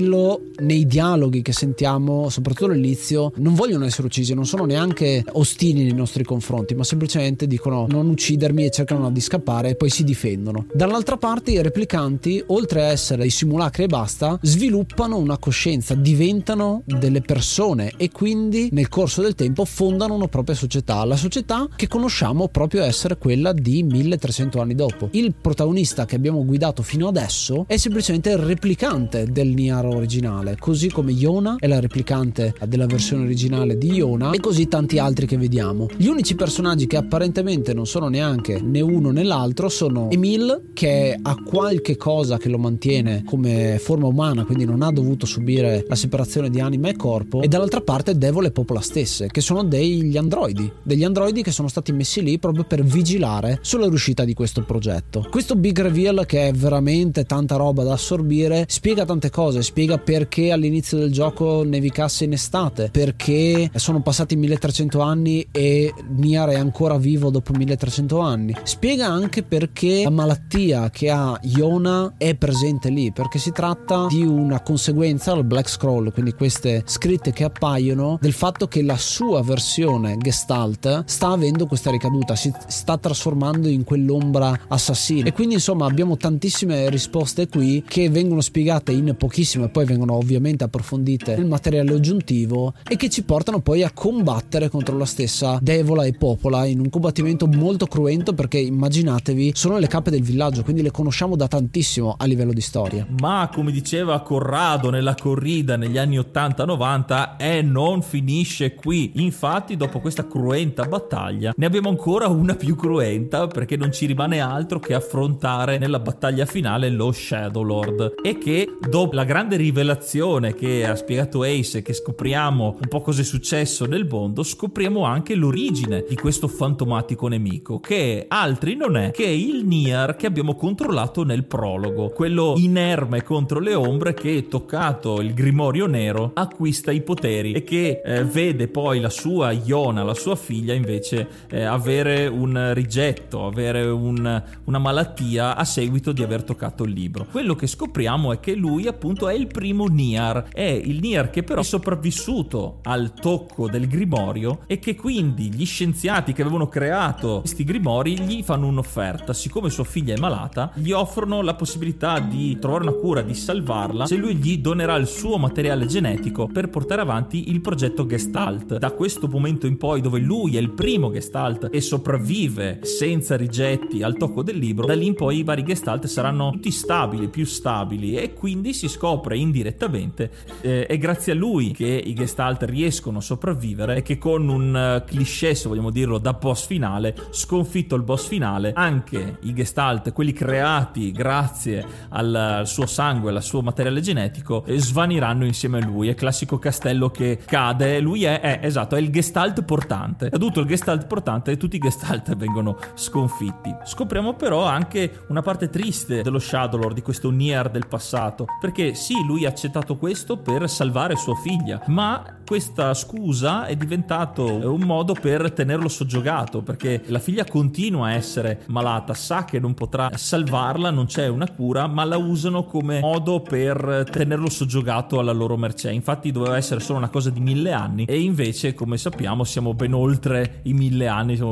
quello nei dialoghi che sentiamo, soprattutto all'inizio, non vogliono essere uccisi, non sono neanche ostili nei nostri confronti, ma semplicemente dicono non uccidermi e cercano di scappare e poi si difendono. Dall'altra parte i replicanti, oltre a essere dei simulacri e basta, sviluppano una coscienza, diventano delle persone e quindi nel corso del tempo fondano una propria società, la società che conosciamo proprio essere quella di 1300 anni dopo. Il protagonista che abbiamo guidato fino adesso è semplicemente il replicante del Nier originale, così come Yona è la replicante della versione originale di Yona e così tanti altri che vediamo. Gli unici personaggi che apparentemente non sono neanche né uno né l'altro sono Emil, che ha qualche cosa che lo mantiene come forma umana, quindi non ha dovuto subire la separazione di anima e corpo, e dall'altra parte Devil e Popola stesse, che sono degli androidi che sono stati messi lì proprio per vigilare sulla riuscita di questo progetto. Questo big reveal, che è veramente tanta roba da assorbire, spiega tante cose, spiega perché all'inizio del gioco nevicasse in estate, perché sono passati 1300 anni e Nier è ancora vivo dopo 1300 anni, spiega anche perché la malattia che ha Yona è presente lì, perché si tratta di una conseguenza al Black Scroll, quindi queste scritte che appaiono, del fatto che la sua versione Gestalt sta avendo questa ricaduta, si sta trasformando in quell'ombra assassina, e quindi insomma abbiamo tantissime risposte qui che vengono spiegate in pochissimo e poi vengono ovviamente approfondite nel materiale aggiuntivo, e che ci portano poi a combattere contro la stessa Devola e Popola in un combattimento molto cruento, perché immaginatevi, sono le cappe del villaggio, quindi le conosciamo da tantissimo a livello di storia. Ma come diceva Corrado nella corrida negli anni 80-90, non finisce qui. Infatti dopo questa cruenta battaglia ne abbiamo ancora una più cruenta, perché non ci rimane altro che affrontare nella battaglia finale lo Shadow Lord, e che dopo la grande rivelazione che ha spiegato Ace e che scopriamo un po' cosa è successo nel mondo, scopriamo anche l'origine di questo fantomatico nemico, che altri non è che il Nier che abbiamo controllato nel prologo, quello inerme contro le ombre che, toccato il grimorio nero, acquista i poteri e che vede poi la sua Yona, la sua figlia, invece avere un rigetto, avere una malattia a seguito di aver toccato il libro. Quello che scopriamo è che lui appunto è il primo Nier, è il Nier che però è sopravvissuto al tocco del grimorio, e che quindi gli scienziati che avevano creato questi grimori gli fanno un'offerta: siccome sua figlia è malata, gli offrono la possibilità di trovare una cura, di salvarla, se lui gli donerà il suo materiale genetico per portare avanti il progetto Gestalt. Da questo momento in poi, dove lui è il primo Gestalt e sopravvive senza rigetti al tocco del libro, da lì in poi i vari Gestalt saranno tutti stabili, più stabili, e quindi si scopre indirettamente è grazie a lui che i Gestalt riescono a sopravvivere, e che con un cliché, se vogliamo dirlo, da boss finale, sconfitto il boss finale, anche i Gestalt, quelli creati grazie al suo sangue, al suo materiale genetico, svaniranno insieme a lui. È il classico castello che cade, lui è il Gestalt portante, è tutto il Gestalt portante e tutti i Gestalt vengono sconfitti. Scopriamo però anche una parte triste dello Shadow Lord, di questo Nier del passato, perché sì, lui ha accettato questo per salvare sua figlia, ma questa scusa è diventato un modo per tenerlo soggiogato, perché la figlia continua a essere malata, sa che non potrà salvarla, non c'è una cura, ma la usano come modo per tenerlo soggiogato alla loro mercé. Infatti doveva essere solo una cosa di 1000 anni, e invece, come sappiamo, siamo ben oltre i 1000 anni, siamo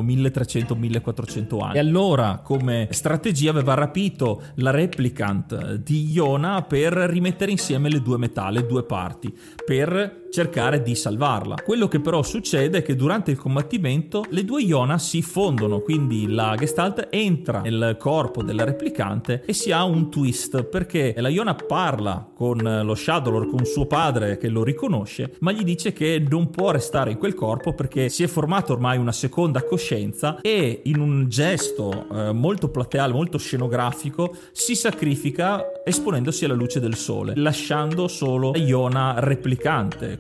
1300-1400 anni. E allora, come strategia, aveva rapito la replicant di Yona per rimettere insieme le due metà, le due parti, per cercare di salvarla. Quello che però succede è che durante il combattimento le due Yona si fondono, quindi la Gestalt entra nel corpo della replicante e si ha un twist, perché la Yona parla con lo Shadow Lord, con suo padre che lo riconosce, ma gli dice che non può restare in quel corpo perché si è formata ormai una seconda coscienza, e in un gesto molto plateale, molto scenografico, si sacrifica esponendosi alla luce del sole, lasciando solo la Yona replicante.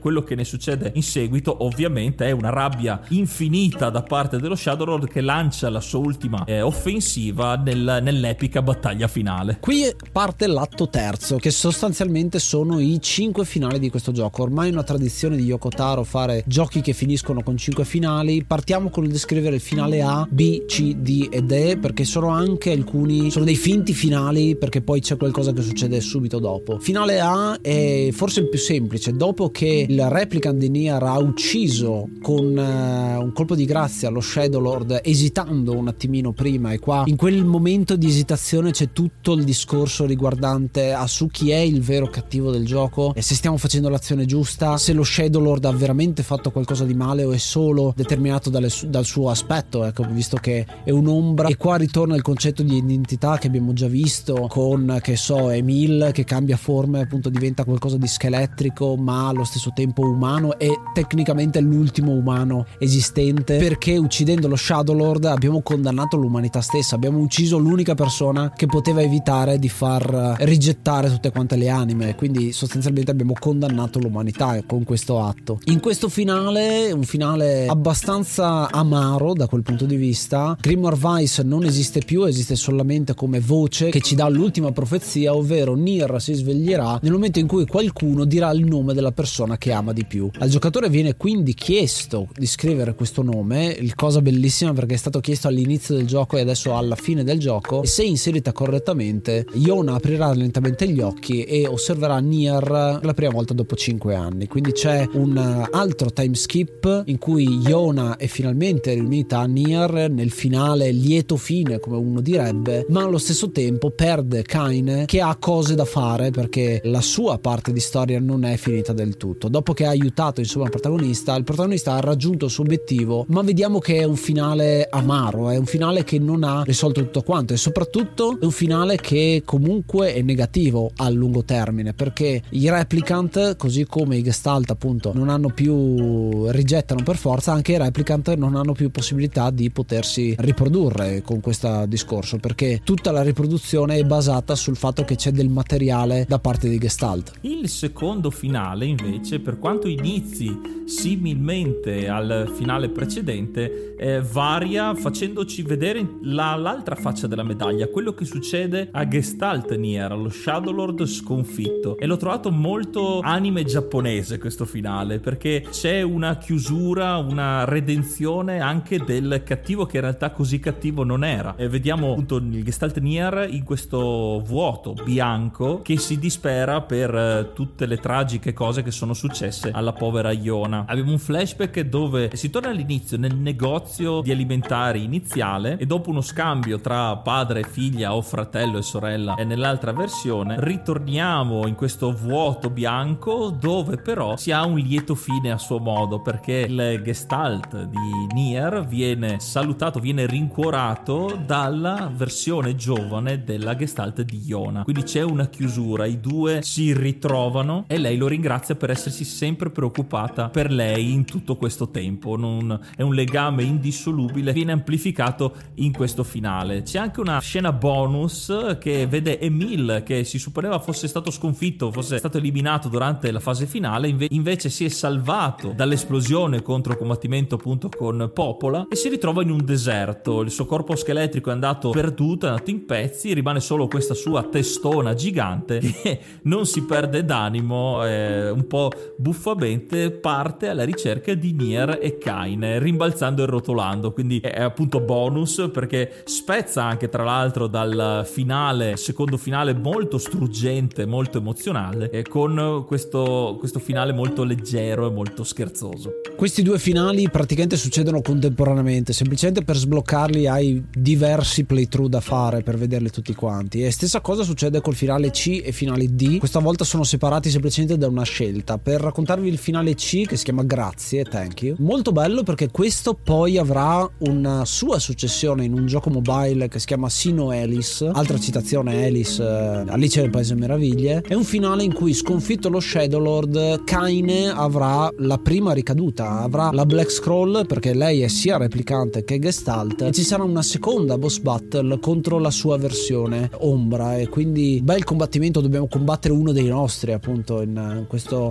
quello che ne succede in seguito ovviamente è una rabbia infinita da parte dello Shadowlord, che lancia la sua ultima offensiva nell'epica battaglia finale. Qui parte l'atto terzo, che sostanzialmente sono i 5 finali di questo gioco. Ormai è una tradizione di Yoko Taro fare giochi che finiscono con 5 finali. Partiamo con il descrivere il finale A, B, C, D ed E, perché sono anche alcuni, sono dei finti finali, perché poi c'è qualcosa che succede subito dopo. Finale A è forse il più semplice. Dopo che il replicant di Nier ha ucciso con un colpo di grazia lo Shadowlord, esitando un attimino prima, e qua in quel momento di esitazione c'è tutto il discorso riguardante su chi è il vero cattivo del gioco e se stiamo facendo l'azione giusta, se lo Shadowlord ha veramente fatto qualcosa di male o è solo determinato dal suo aspetto, ecco, visto che è un'ombra. E qua ritorna il concetto di identità che abbiamo già visto con, che so, Emil che cambia forma e appunto diventa qualcosa di scheletrico ma allo stesso tempo umano, e tecnicamente è l'ultimo umano esistente, perché uccidendo lo Shadowlord abbiamo condannato l'umanità stessa, abbiamo ucciso l'unica persona che poteva evitare di far rigettare tutte quante le anime, quindi sostanzialmente abbiamo condannato l'umanità con questo atto. In questo finale, un finale abbastanza amaro da quel punto di vista, Grimoire Weiss non esiste più, esiste solamente come voce che ci dà l'ultima profezia, ovvero Nier si sveglierà nel momento in cui qualcuno dirà il nome della persona che ama di più. Al giocatore viene quindi chiesto di scrivere questo nome, il cosa bellissima perché è stato chiesto all'inizio del gioco e adesso alla fine del gioco, e se inserita correttamente Yona aprirà lentamente gli occhi e osserverà Nier la prima volta dopo 5 anni. Quindi c'è un altro time skip in cui Yona è finalmente riunita a Nier nel finale lieto fine, come uno direbbe, ma allo stesso tempo perde Kaine che ha cose da fare perché la sua parte di storia non è finita del tutto. Dopo che ha aiutato insomma il protagonista ha raggiunto il suo obiettivo, ma vediamo che è un finale amaro, è un finale che non ha risolto tutto quanto, e soprattutto è un finale che comunque è negativo a lungo termine, perché i replicant, così come i Gestalt appunto non hanno più, rigettano per forza, anche i replicant non hanno più possibilità di potersi riprodurre con questo discorso, perché tutta la riproduzione è basata sul fatto che c'è del materiale da parte dei Gestalt. Il secondo finale invece, per quanto inizi similmente al finale precedente, varia facendoci vedere l'altra faccia della medaglia, quello che succede a Gestalt Nier, allo Shadowlord sconfitto. E l'ho trovato molto anime giapponese questo finale, perché c'è una chiusura, una redenzione anche del cattivo che in realtà così cattivo non era, e vediamo appunto il Gestalt Nier in questo vuoto bianco che si dispera per tutte le tragiche cose che sono successe alla povera Yona. Abbiamo un flashback dove si torna all'inizio nel negozio di alimentari iniziale, e dopo uno scambio tra padre e figlia o fratello e sorella, e nell'altra versione ritorniamo in questo vuoto bianco dove però si ha un lieto fine a suo modo, perché il Gestalt di Nier viene salutato, viene rincuorato dalla versione giovane della Gestalt di Yona, quindi c'è una chiusura, i due si ritrovano e lei lo ringrazia per essersi sempre preoccupata per lei in tutto questo tempo. È un legame indissolubile, viene amplificato in questo finale. C'è anche una scena bonus che vede Emil, che si supponeva fosse stato sconfitto, fosse stato eliminato durante la fase finale, invece si è salvato dall'esplosione contro il combattimento appunto con Popola, e si ritrova in un deserto. Il suo corpo scheletrico è andato perduto, è andato in pezzi, rimane solo questa sua testona gigante che non si perde d'animo, un po' buffamente parte alla ricerca di Nier e Kaine, rimbalzando e rotolando. Quindi è appunto bonus, perché spezza anche tra l'altro dal finale, secondo finale molto struggente, molto emozionale, e con questo finale molto leggero e molto scherzoso. Questi due finali praticamente succedono contemporaneamente, semplicemente per sbloccarli hai diversi playthrough da fare per vederli tutti quanti, e stessa cosa succede col finale C e finale D. Questa volta sono separati semplicemente da una scelta. Per raccontarvi il finale C, che si chiama Grazie, thank you, molto bello perché questo poi avrà una sua successione in un gioco mobile che si chiama Sino Alice, altra citazione Alice, Alice nel Paese delle Meraviglie. È un finale in cui, sconfitto lo Shadowlord, Kaine avrà la prima ricaduta, avrà la Black Scroll perché lei è sia replicante che Gestalt, e ci sarà una seconda boss battle contro la sua versione Ombra, e quindi bel combattimento, dobbiamo combattere uno dei nostri appunto in questo super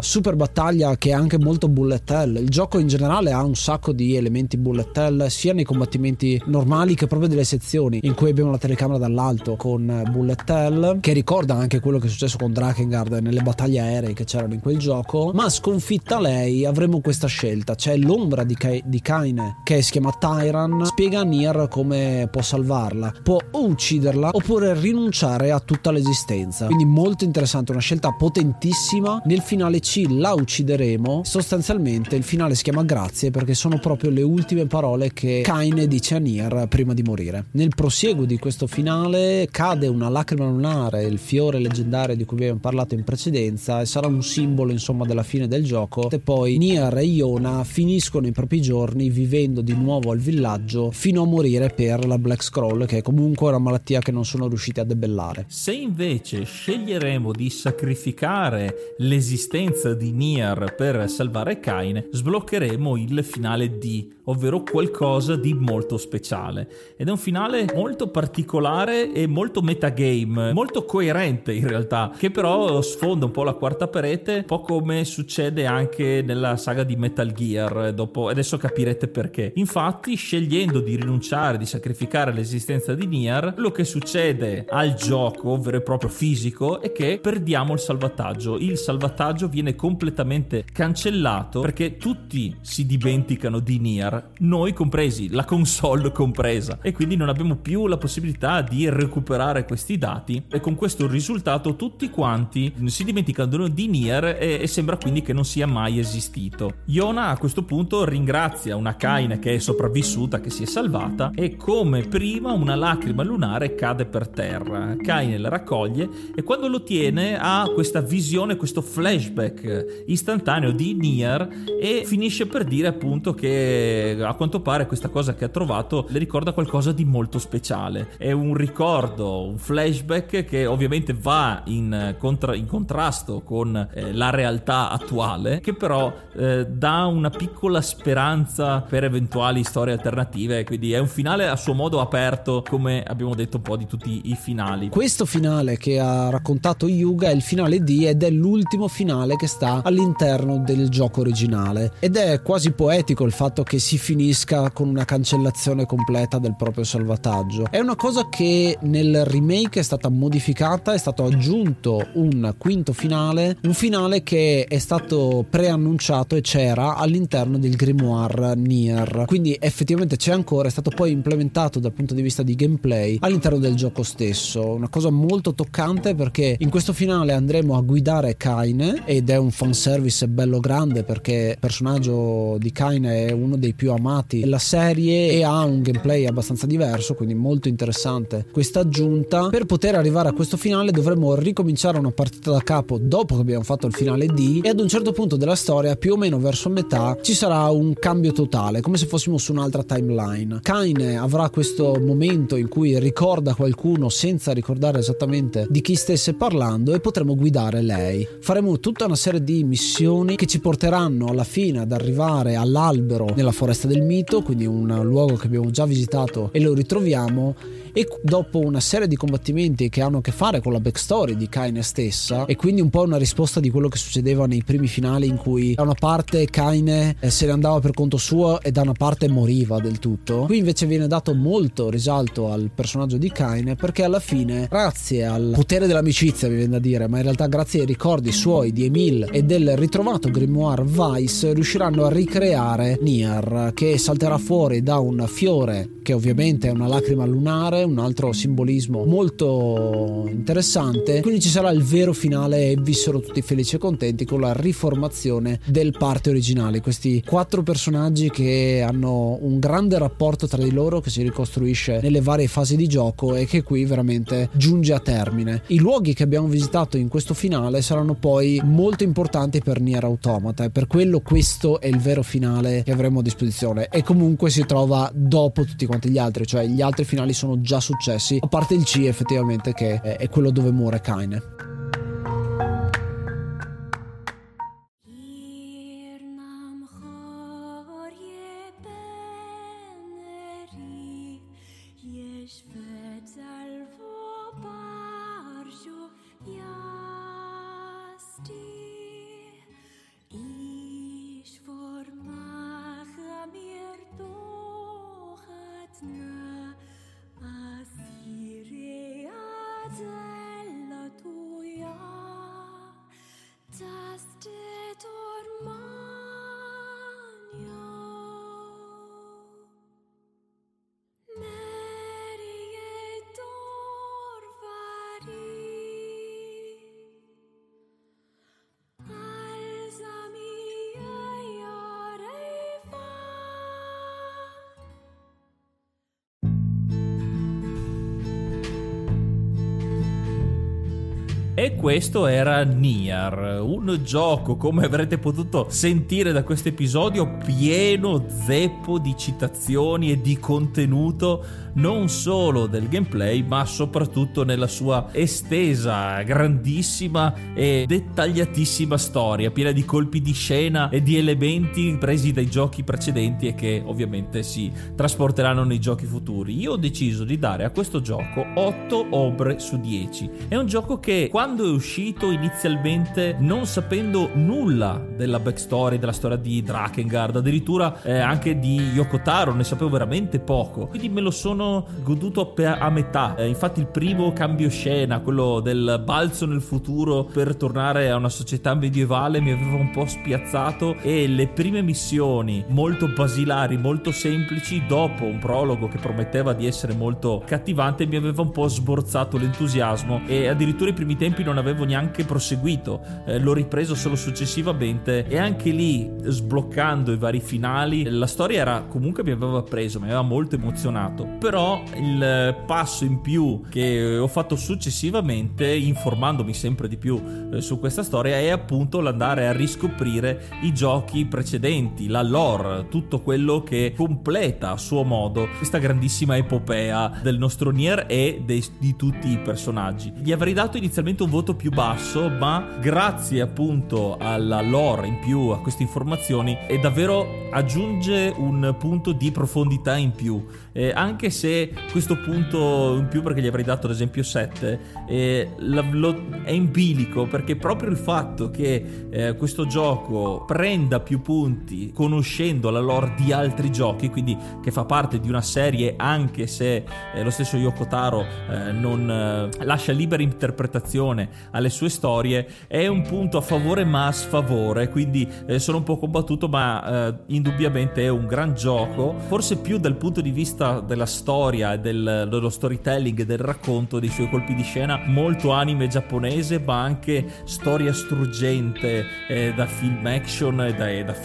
battaglia che è anche molto bullet hell. Il gioco in generale ha un sacco di elementi bullet hell, sia nei combattimenti normali che proprio delle sezioni in cui abbiamo la telecamera dall'alto con bullet hell, che ricorda anche quello che è successo con Drakengard nelle battaglie aeree che c'erano in quel gioco. Ma sconfitta lei avremo questa scelta: c'è l'ombra di Kaine che si chiama Tyran, spiega a Nier come può salvarla, può o ucciderla oppure rinunciare a tutta l'esistenza. Quindi molto interessante, una scelta potentissima. Nel finale C la uccideremo, sostanzialmente il finale si chiama grazie perché sono proprio le ultime parole che Kaine dice a Nier prima di morire. Nel prosieguo di questo finale cade una lacrima lunare, il fiore leggendario di cui abbiamo parlato in precedenza, e sarà un simbolo insomma della fine del gioco. E poi Nier e Yona finiscono i propri giorni vivendo di nuovo al villaggio fino a morire per la Black Scroll, che è comunque una malattia che non sono riusciti a debellare. Se invece sceglieremo di sacrificare l'esistenza di Nier per salvare Kaine, sbloccheremo il finale D, ovvero qualcosa di molto speciale. Ed è un finale molto particolare e molto metagame, molto coerente in realtà, che però sfonda un po' la quarta parete, un po' come succede anche nella saga di Metal Gear. Dopo adesso capirete perché. Infatti, scegliendo di rinunciare, di sacrificare l'esistenza di Nier, quello che succede al gioco vero e proprio fisico è che perdiamo il salvataggio. Il salvataggio viene completamente cancellato perché tutti si dimenticano di Nier, noi compresi, la console compresa, e quindi non abbiamo più la possibilità di recuperare questi dati, e con questo risultato tutti quanti si dimenticano di Nier e sembra quindi che non sia mai esistito. Yona a questo punto ringrazia una Kaine che è sopravvissuta, che si è salvata, e come prima una lacrima lunare cade per terra. Kaine la raccoglie e quando lo tiene ha questa visione, questo flashback istantaneo di Nier, e finisce per dire appunto che a quanto pare questa cosa che ha trovato le ricorda qualcosa di molto speciale. È un ricordo, un flashback che ovviamente va in contrasto con la realtà attuale, che però dà una piccola speranza per eventuali storie alternative. Quindi è un finale a suo modo aperto, come abbiamo detto un po' di tutti i finali. Questo finale che ha raccontato Yuga è il finale D ed è l'ultimo finale che sta all'interno del gioco originale, ed è quasi poetico il fatto che si finisca con una cancellazione completa del proprio salvataggio. È una cosa che nel remake è stata modificata, è stato aggiunto un quinto finale, un finale che è stato preannunciato e c'era all'interno del grimoire Nier, quindi effettivamente c'è ancora, è stato poi implementato dal punto di vista di gameplay all'interno del gioco stesso. Una cosa molto toccante perché in questo finale andremo a guidare Kaine, ed è un fanservice bello grande perché il personaggio di Kaine è uno dei più amati della serie e ha un gameplay abbastanza diverso, quindi molto interessante questa aggiunta. Per poter arrivare a questo finale dovremo ricominciare una partita da capo dopo che abbiamo fatto il finale D, e ad un certo punto della storia, più o meno verso metà, ci sarà un cambio totale, come se fossimo su un'altra timeline. Kaine avrà questo momento in cui ricorda qualcuno senza ricordare esattamente di chi stesse parlando e potremo guidare lei. Faremo tutta una serie di missioni che ci porteranno alla fine ad arrivare all'albero nella foresta del mito, quindi un luogo che abbiamo già visitato e lo ritroviamo, e dopo una serie di combattimenti che hanno a che fare con la backstory di Kaine stessa, e quindi un po' una risposta di quello che succedeva nei primi finali in cui da una parte Kaine se ne andava per conto suo e da una parte moriva del tutto. Qui invece viene dato molto risalto al personaggio di Kaine, perché alla fine, grazie al potere dell'amicizia mi viene da dire, ma in realtà grazie ai ricordi suoi, di Emile e del ritrovato grimoire Weiss, riusciranno a ricreare Nier, che salterà fuori da un fiore che ovviamente è una lacrima lunare, un altro simbolismo molto interessante. Quindi ci sarà il vero finale e vissero tutti felici e contenti con la riformazione del party originale, questi 4 personaggi che hanno un grande rapporto tra di loro che si ricostruisce nelle varie fasi di gioco e che qui veramente giunge a termine. I luoghi che abbiamo visitato in questo finale saranno poi molto importanti per Nier Automata, e per quello questo è il vero finale che avremo a disposizione, e comunque si trova dopo tutti quanti gli altri, cioè gli altri finali sono già successi, a parte il C effettivamente, che è quello dove muore Kaine. E questo era Nier, un gioco, come avrete potuto sentire da questo episodio, pieno zeppo di citazioni e di contenuto, non solo del gameplay ma soprattutto nella sua estesa, grandissima e dettagliatissima storia, piena di colpi di scena e di elementi presi dai giochi precedenti e che ovviamente si trasporteranno nei giochi futuri. Io ho deciso di dare a questo gioco 8 obre su 10. È un gioco che, quando è uscito inizialmente, non sapendo nulla della backstory, della storia di Drakengard, addirittura anche di Yoko Taro, ne sapevo veramente poco, quindi me lo sono goduto a metà. Infatti il primo cambio scena, quello del balzo nel futuro per tornare a una società medievale, mi aveva un po' spiazzato, e le prime missioni molto basilari, molto semplici, dopo un prologo che prometteva di essere molto cattivante, mi aveva un po' sborzato l'entusiasmo e addirittura i primi tempi non avevo neanche proseguito, l'ho ripreso solo successivamente, e anche lì, sbloccando i vari finali, la storia era comunque, mi aveva preso, mi aveva molto emozionato. Però il passo in più che ho fatto successivamente, informandomi sempre di più su questa storia, è appunto l'andare a riscoprire i giochi precedenti, la lore, tutto quello che completa a suo modo questa grandissima epopea del nostro Nier e di tutti i personaggi. Gli avrei dato inizialmente un voto più basso, ma grazie appunto alla lore in più, a queste informazioni, è davvero aggiunge un punto di profondità in più, anche se questo punto in più, perché gli avrei dato ad esempio 7, è in bilico, perché proprio il fatto che questo gioco prenda più punti conoscendo la lore di altri giochi, quindi che fa parte di una serie, anche se lo stesso Yoko Taro non lascia libera interpretazione alle sue storie, è un punto a favore ma a sfavore, quindi sono un po' combattuto, ma indubbiamente è un gran gioco, forse più dal punto di vista della storia e dello storytelling e del racconto, dei suoi colpi di scena, molto anime giapponese, ma anche storia struggente da film action e da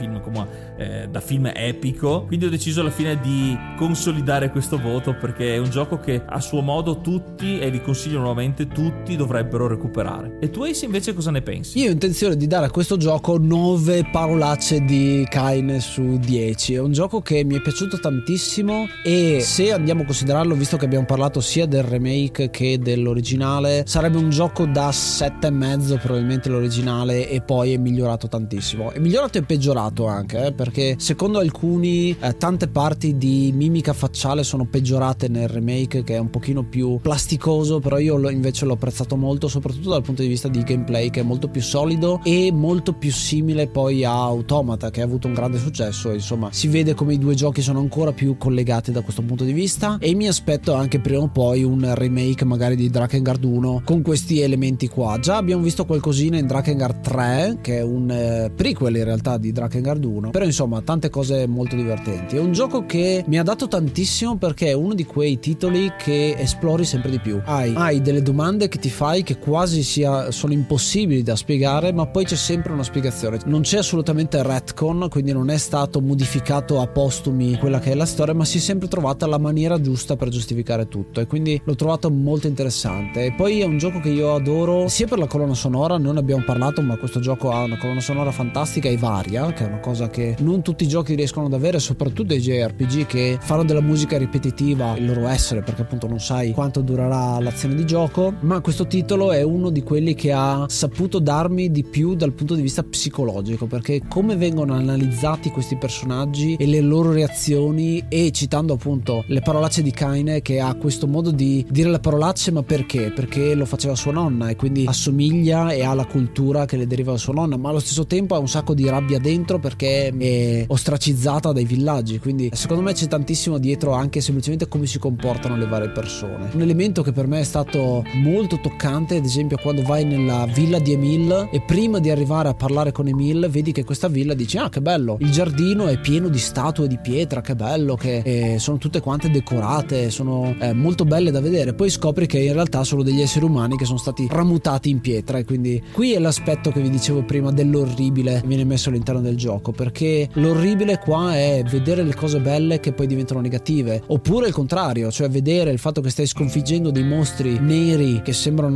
film epico. Quindi ho deciso alla fine di consolidare questo voto, perché è un gioco che a suo modo tutti, e vi consiglio nuovamente, tutti dovrebbero recuperare. E tu, Ace, invece cosa ne pensi? Io ho intenzione di dare a questo gioco 9 parolacce di Kaine su 10. È un gioco che mi è piaciuto tantissimo, e se andiamo a considerarlo, visto che abbiamo parlato sia del remake che dell'originale, sarebbe un gioco da 7,5 probabilmente l'originale, e poi è migliorato tantissimo. È migliorato e peggiorato anche, perché secondo alcuni tante parti di mimica facciale sono peggiorate nel remake, che è un pochino più plasticoso, però io invece l'ho apprezzato molto, soprattutto dal punto di vista di gameplay, che è molto più solido e molto più simile poi a Automata, che ha avuto un grande successo, e insomma si vede come i due giochi sono ancora più collegati da questo punto di vista, e mi aspetto anche prima o poi un remake magari di Drakengard 1 con questi elementi qua. Già abbiamo visto qualcosina in Drakengard 3, che è un prequel in realtà di Drakengard 1, però insomma tante cose molto divertenti. È un gioco che mi ha dato tantissimo, perché è uno di quei titoli che esplori sempre di più, hai delle domande che ti fai che quasi sono impossibili da spiegare, ma poi c'è sempre una spiegazione, non c'è assolutamente retcon, quindi non è stato modificato a postumi quella che è la storia, ma si è sempre trovata la maniera giusta per giustificare tutto, e quindi l'ho trovato molto interessante. E poi è un gioco che io adoro sia per la colonna sonora, non ne abbiamo parlato, ma questo gioco ha una colonna sonora fantastica e varia, che è una cosa che non tutti i giochi riescono ad avere, soprattutto i JRPG che fanno della musica ripetitiva il loro essere, perché appunto non sai quanto durerà l'azione di gioco. Ma questo titolo è uno di quelli che ha saputo darmi di più dal punto di vista psicologico, perché come vengono analizzati questi personaggi e le loro reazioni, e citando appunto le parolacce di Kaine, che ha questo modo di dire le parolacce, ma perché lo faceva sua nonna, e quindi assomiglia e ha la cultura che le deriva da sua nonna, ma allo stesso tempo ha un sacco di rabbia dentro perché è ostracizzata dai villaggi. Quindi secondo me c'è tantissimo dietro, anche semplicemente come si comportano le varie persone. Un elemento che per me è stato molto toccante, ad esempio, quando vai nella villa di Emil e prima di arrivare a parlare con Emil vedi che questa villa, dici ah che bello, il giardino è pieno di statue di pietra, che bello, che sono tutte quante decorate, sono molto belle da vedere. Poi scopri che in realtà sono degli esseri umani che sono stati tramutati in pietra, e quindi qui è l'aspetto che vi dicevo prima dell'orribile che viene messo all'interno del gioco, perché l'orribile qua è vedere le cose belle che poi diventano negative, oppure il contrario, cioè vedere il fatto che stai sconfiggendo dei mostri neri che sembrano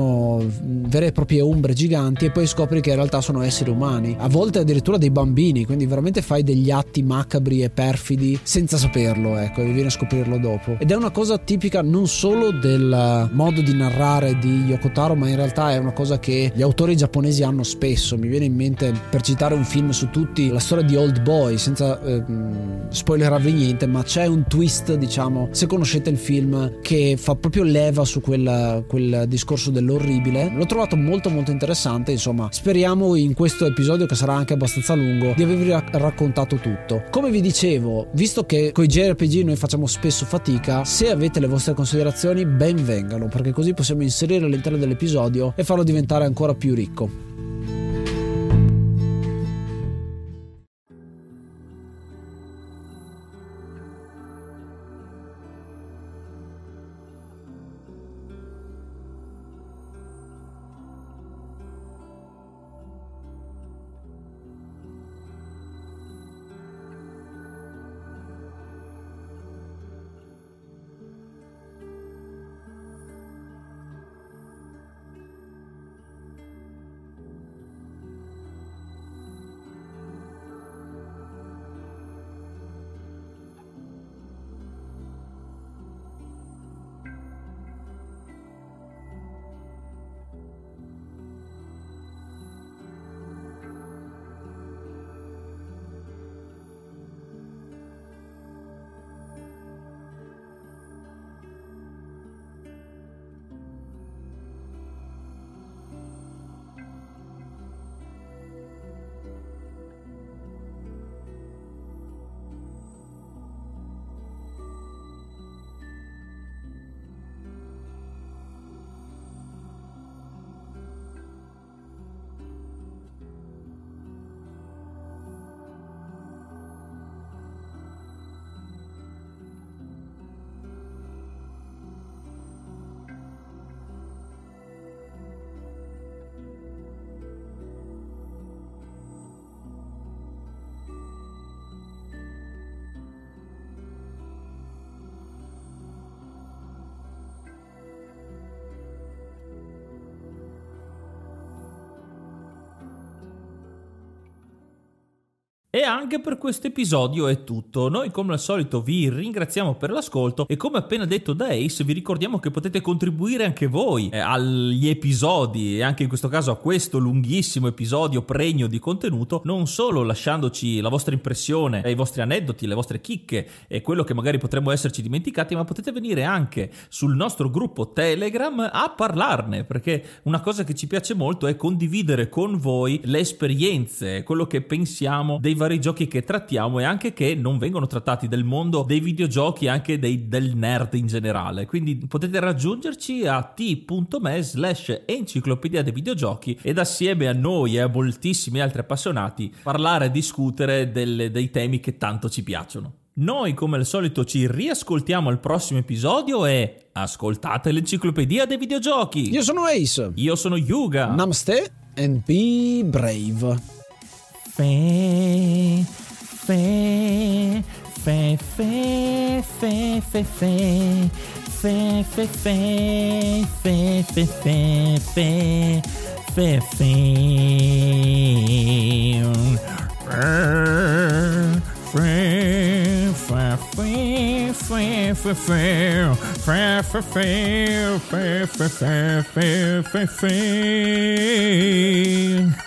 vere e proprie ombre giganti, e poi scopri che in realtà sono esseri umani, a volte addirittura dei bambini, quindi veramente fai degli atti macabri e perfidi senza saperlo, ecco, e vieni a scoprirlo dopo. Ed è una cosa tipica non solo del modo di narrare di Yoko Taro, ma in realtà è una cosa che gli autori giapponesi hanno spesso. Mi viene in mente, per citare un film su tutti, la storia di Old Boy, senza spoilerarvi niente, ma c'è un twist, diciamo, se conoscete il film, che fa proprio leva su quel discorso dell'orribile. L'ho trovato molto molto interessante. Insomma, speriamo in questo episodio, che sarà anche abbastanza lungo, di avervi raccontato tutto. Come vi dicevo, visto che con i JRPG noi facciamo spesso fatica, se avete le vostre considerazioni ben vengano, perché così possiamo inserire all'interno dell'episodio e farlo diventare ancora più ricco. E anche per questo episodio è tutto. Noi come al solito vi ringraziamo per l'ascolto e, come appena detto da Ace, vi ricordiamo che potete contribuire anche voi agli episodi, e anche in questo caso a questo lunghissimo episodio pregno di contenuto, non solo lasciandoci la vostra impressione, i vostri aneddoti, le vostre chicche e quello che magari potremmo esserci dimenticati, ma potete venire anche sul nostro gruppo Telegram a parlarne, perché una cosa che ci piace molto è condividere con voi le esperienze, quello che pensiamo dei vari giochi che trattiamo e anche che non vengono trattati, del mondo dei videogiochi, anche del nerd in generale. Quindi potete raggiungerci a t.me/enciclopedia dei videogiochi ed assieme a noi e a moltissimi altri appassionati parlare e discutere dei temi che tanto ci piacciono. Noi come al solito ci riascoltiamo al prossimo episodio e ascoltate l'Enciclopedia dei Videogiochi. Io sono Ace. Io sono Yuga. Namaste and be brave. Fe, fe, fe, fe, fe, fe, fe, fe, fe, fe, fe, fe, fe, fe, fe.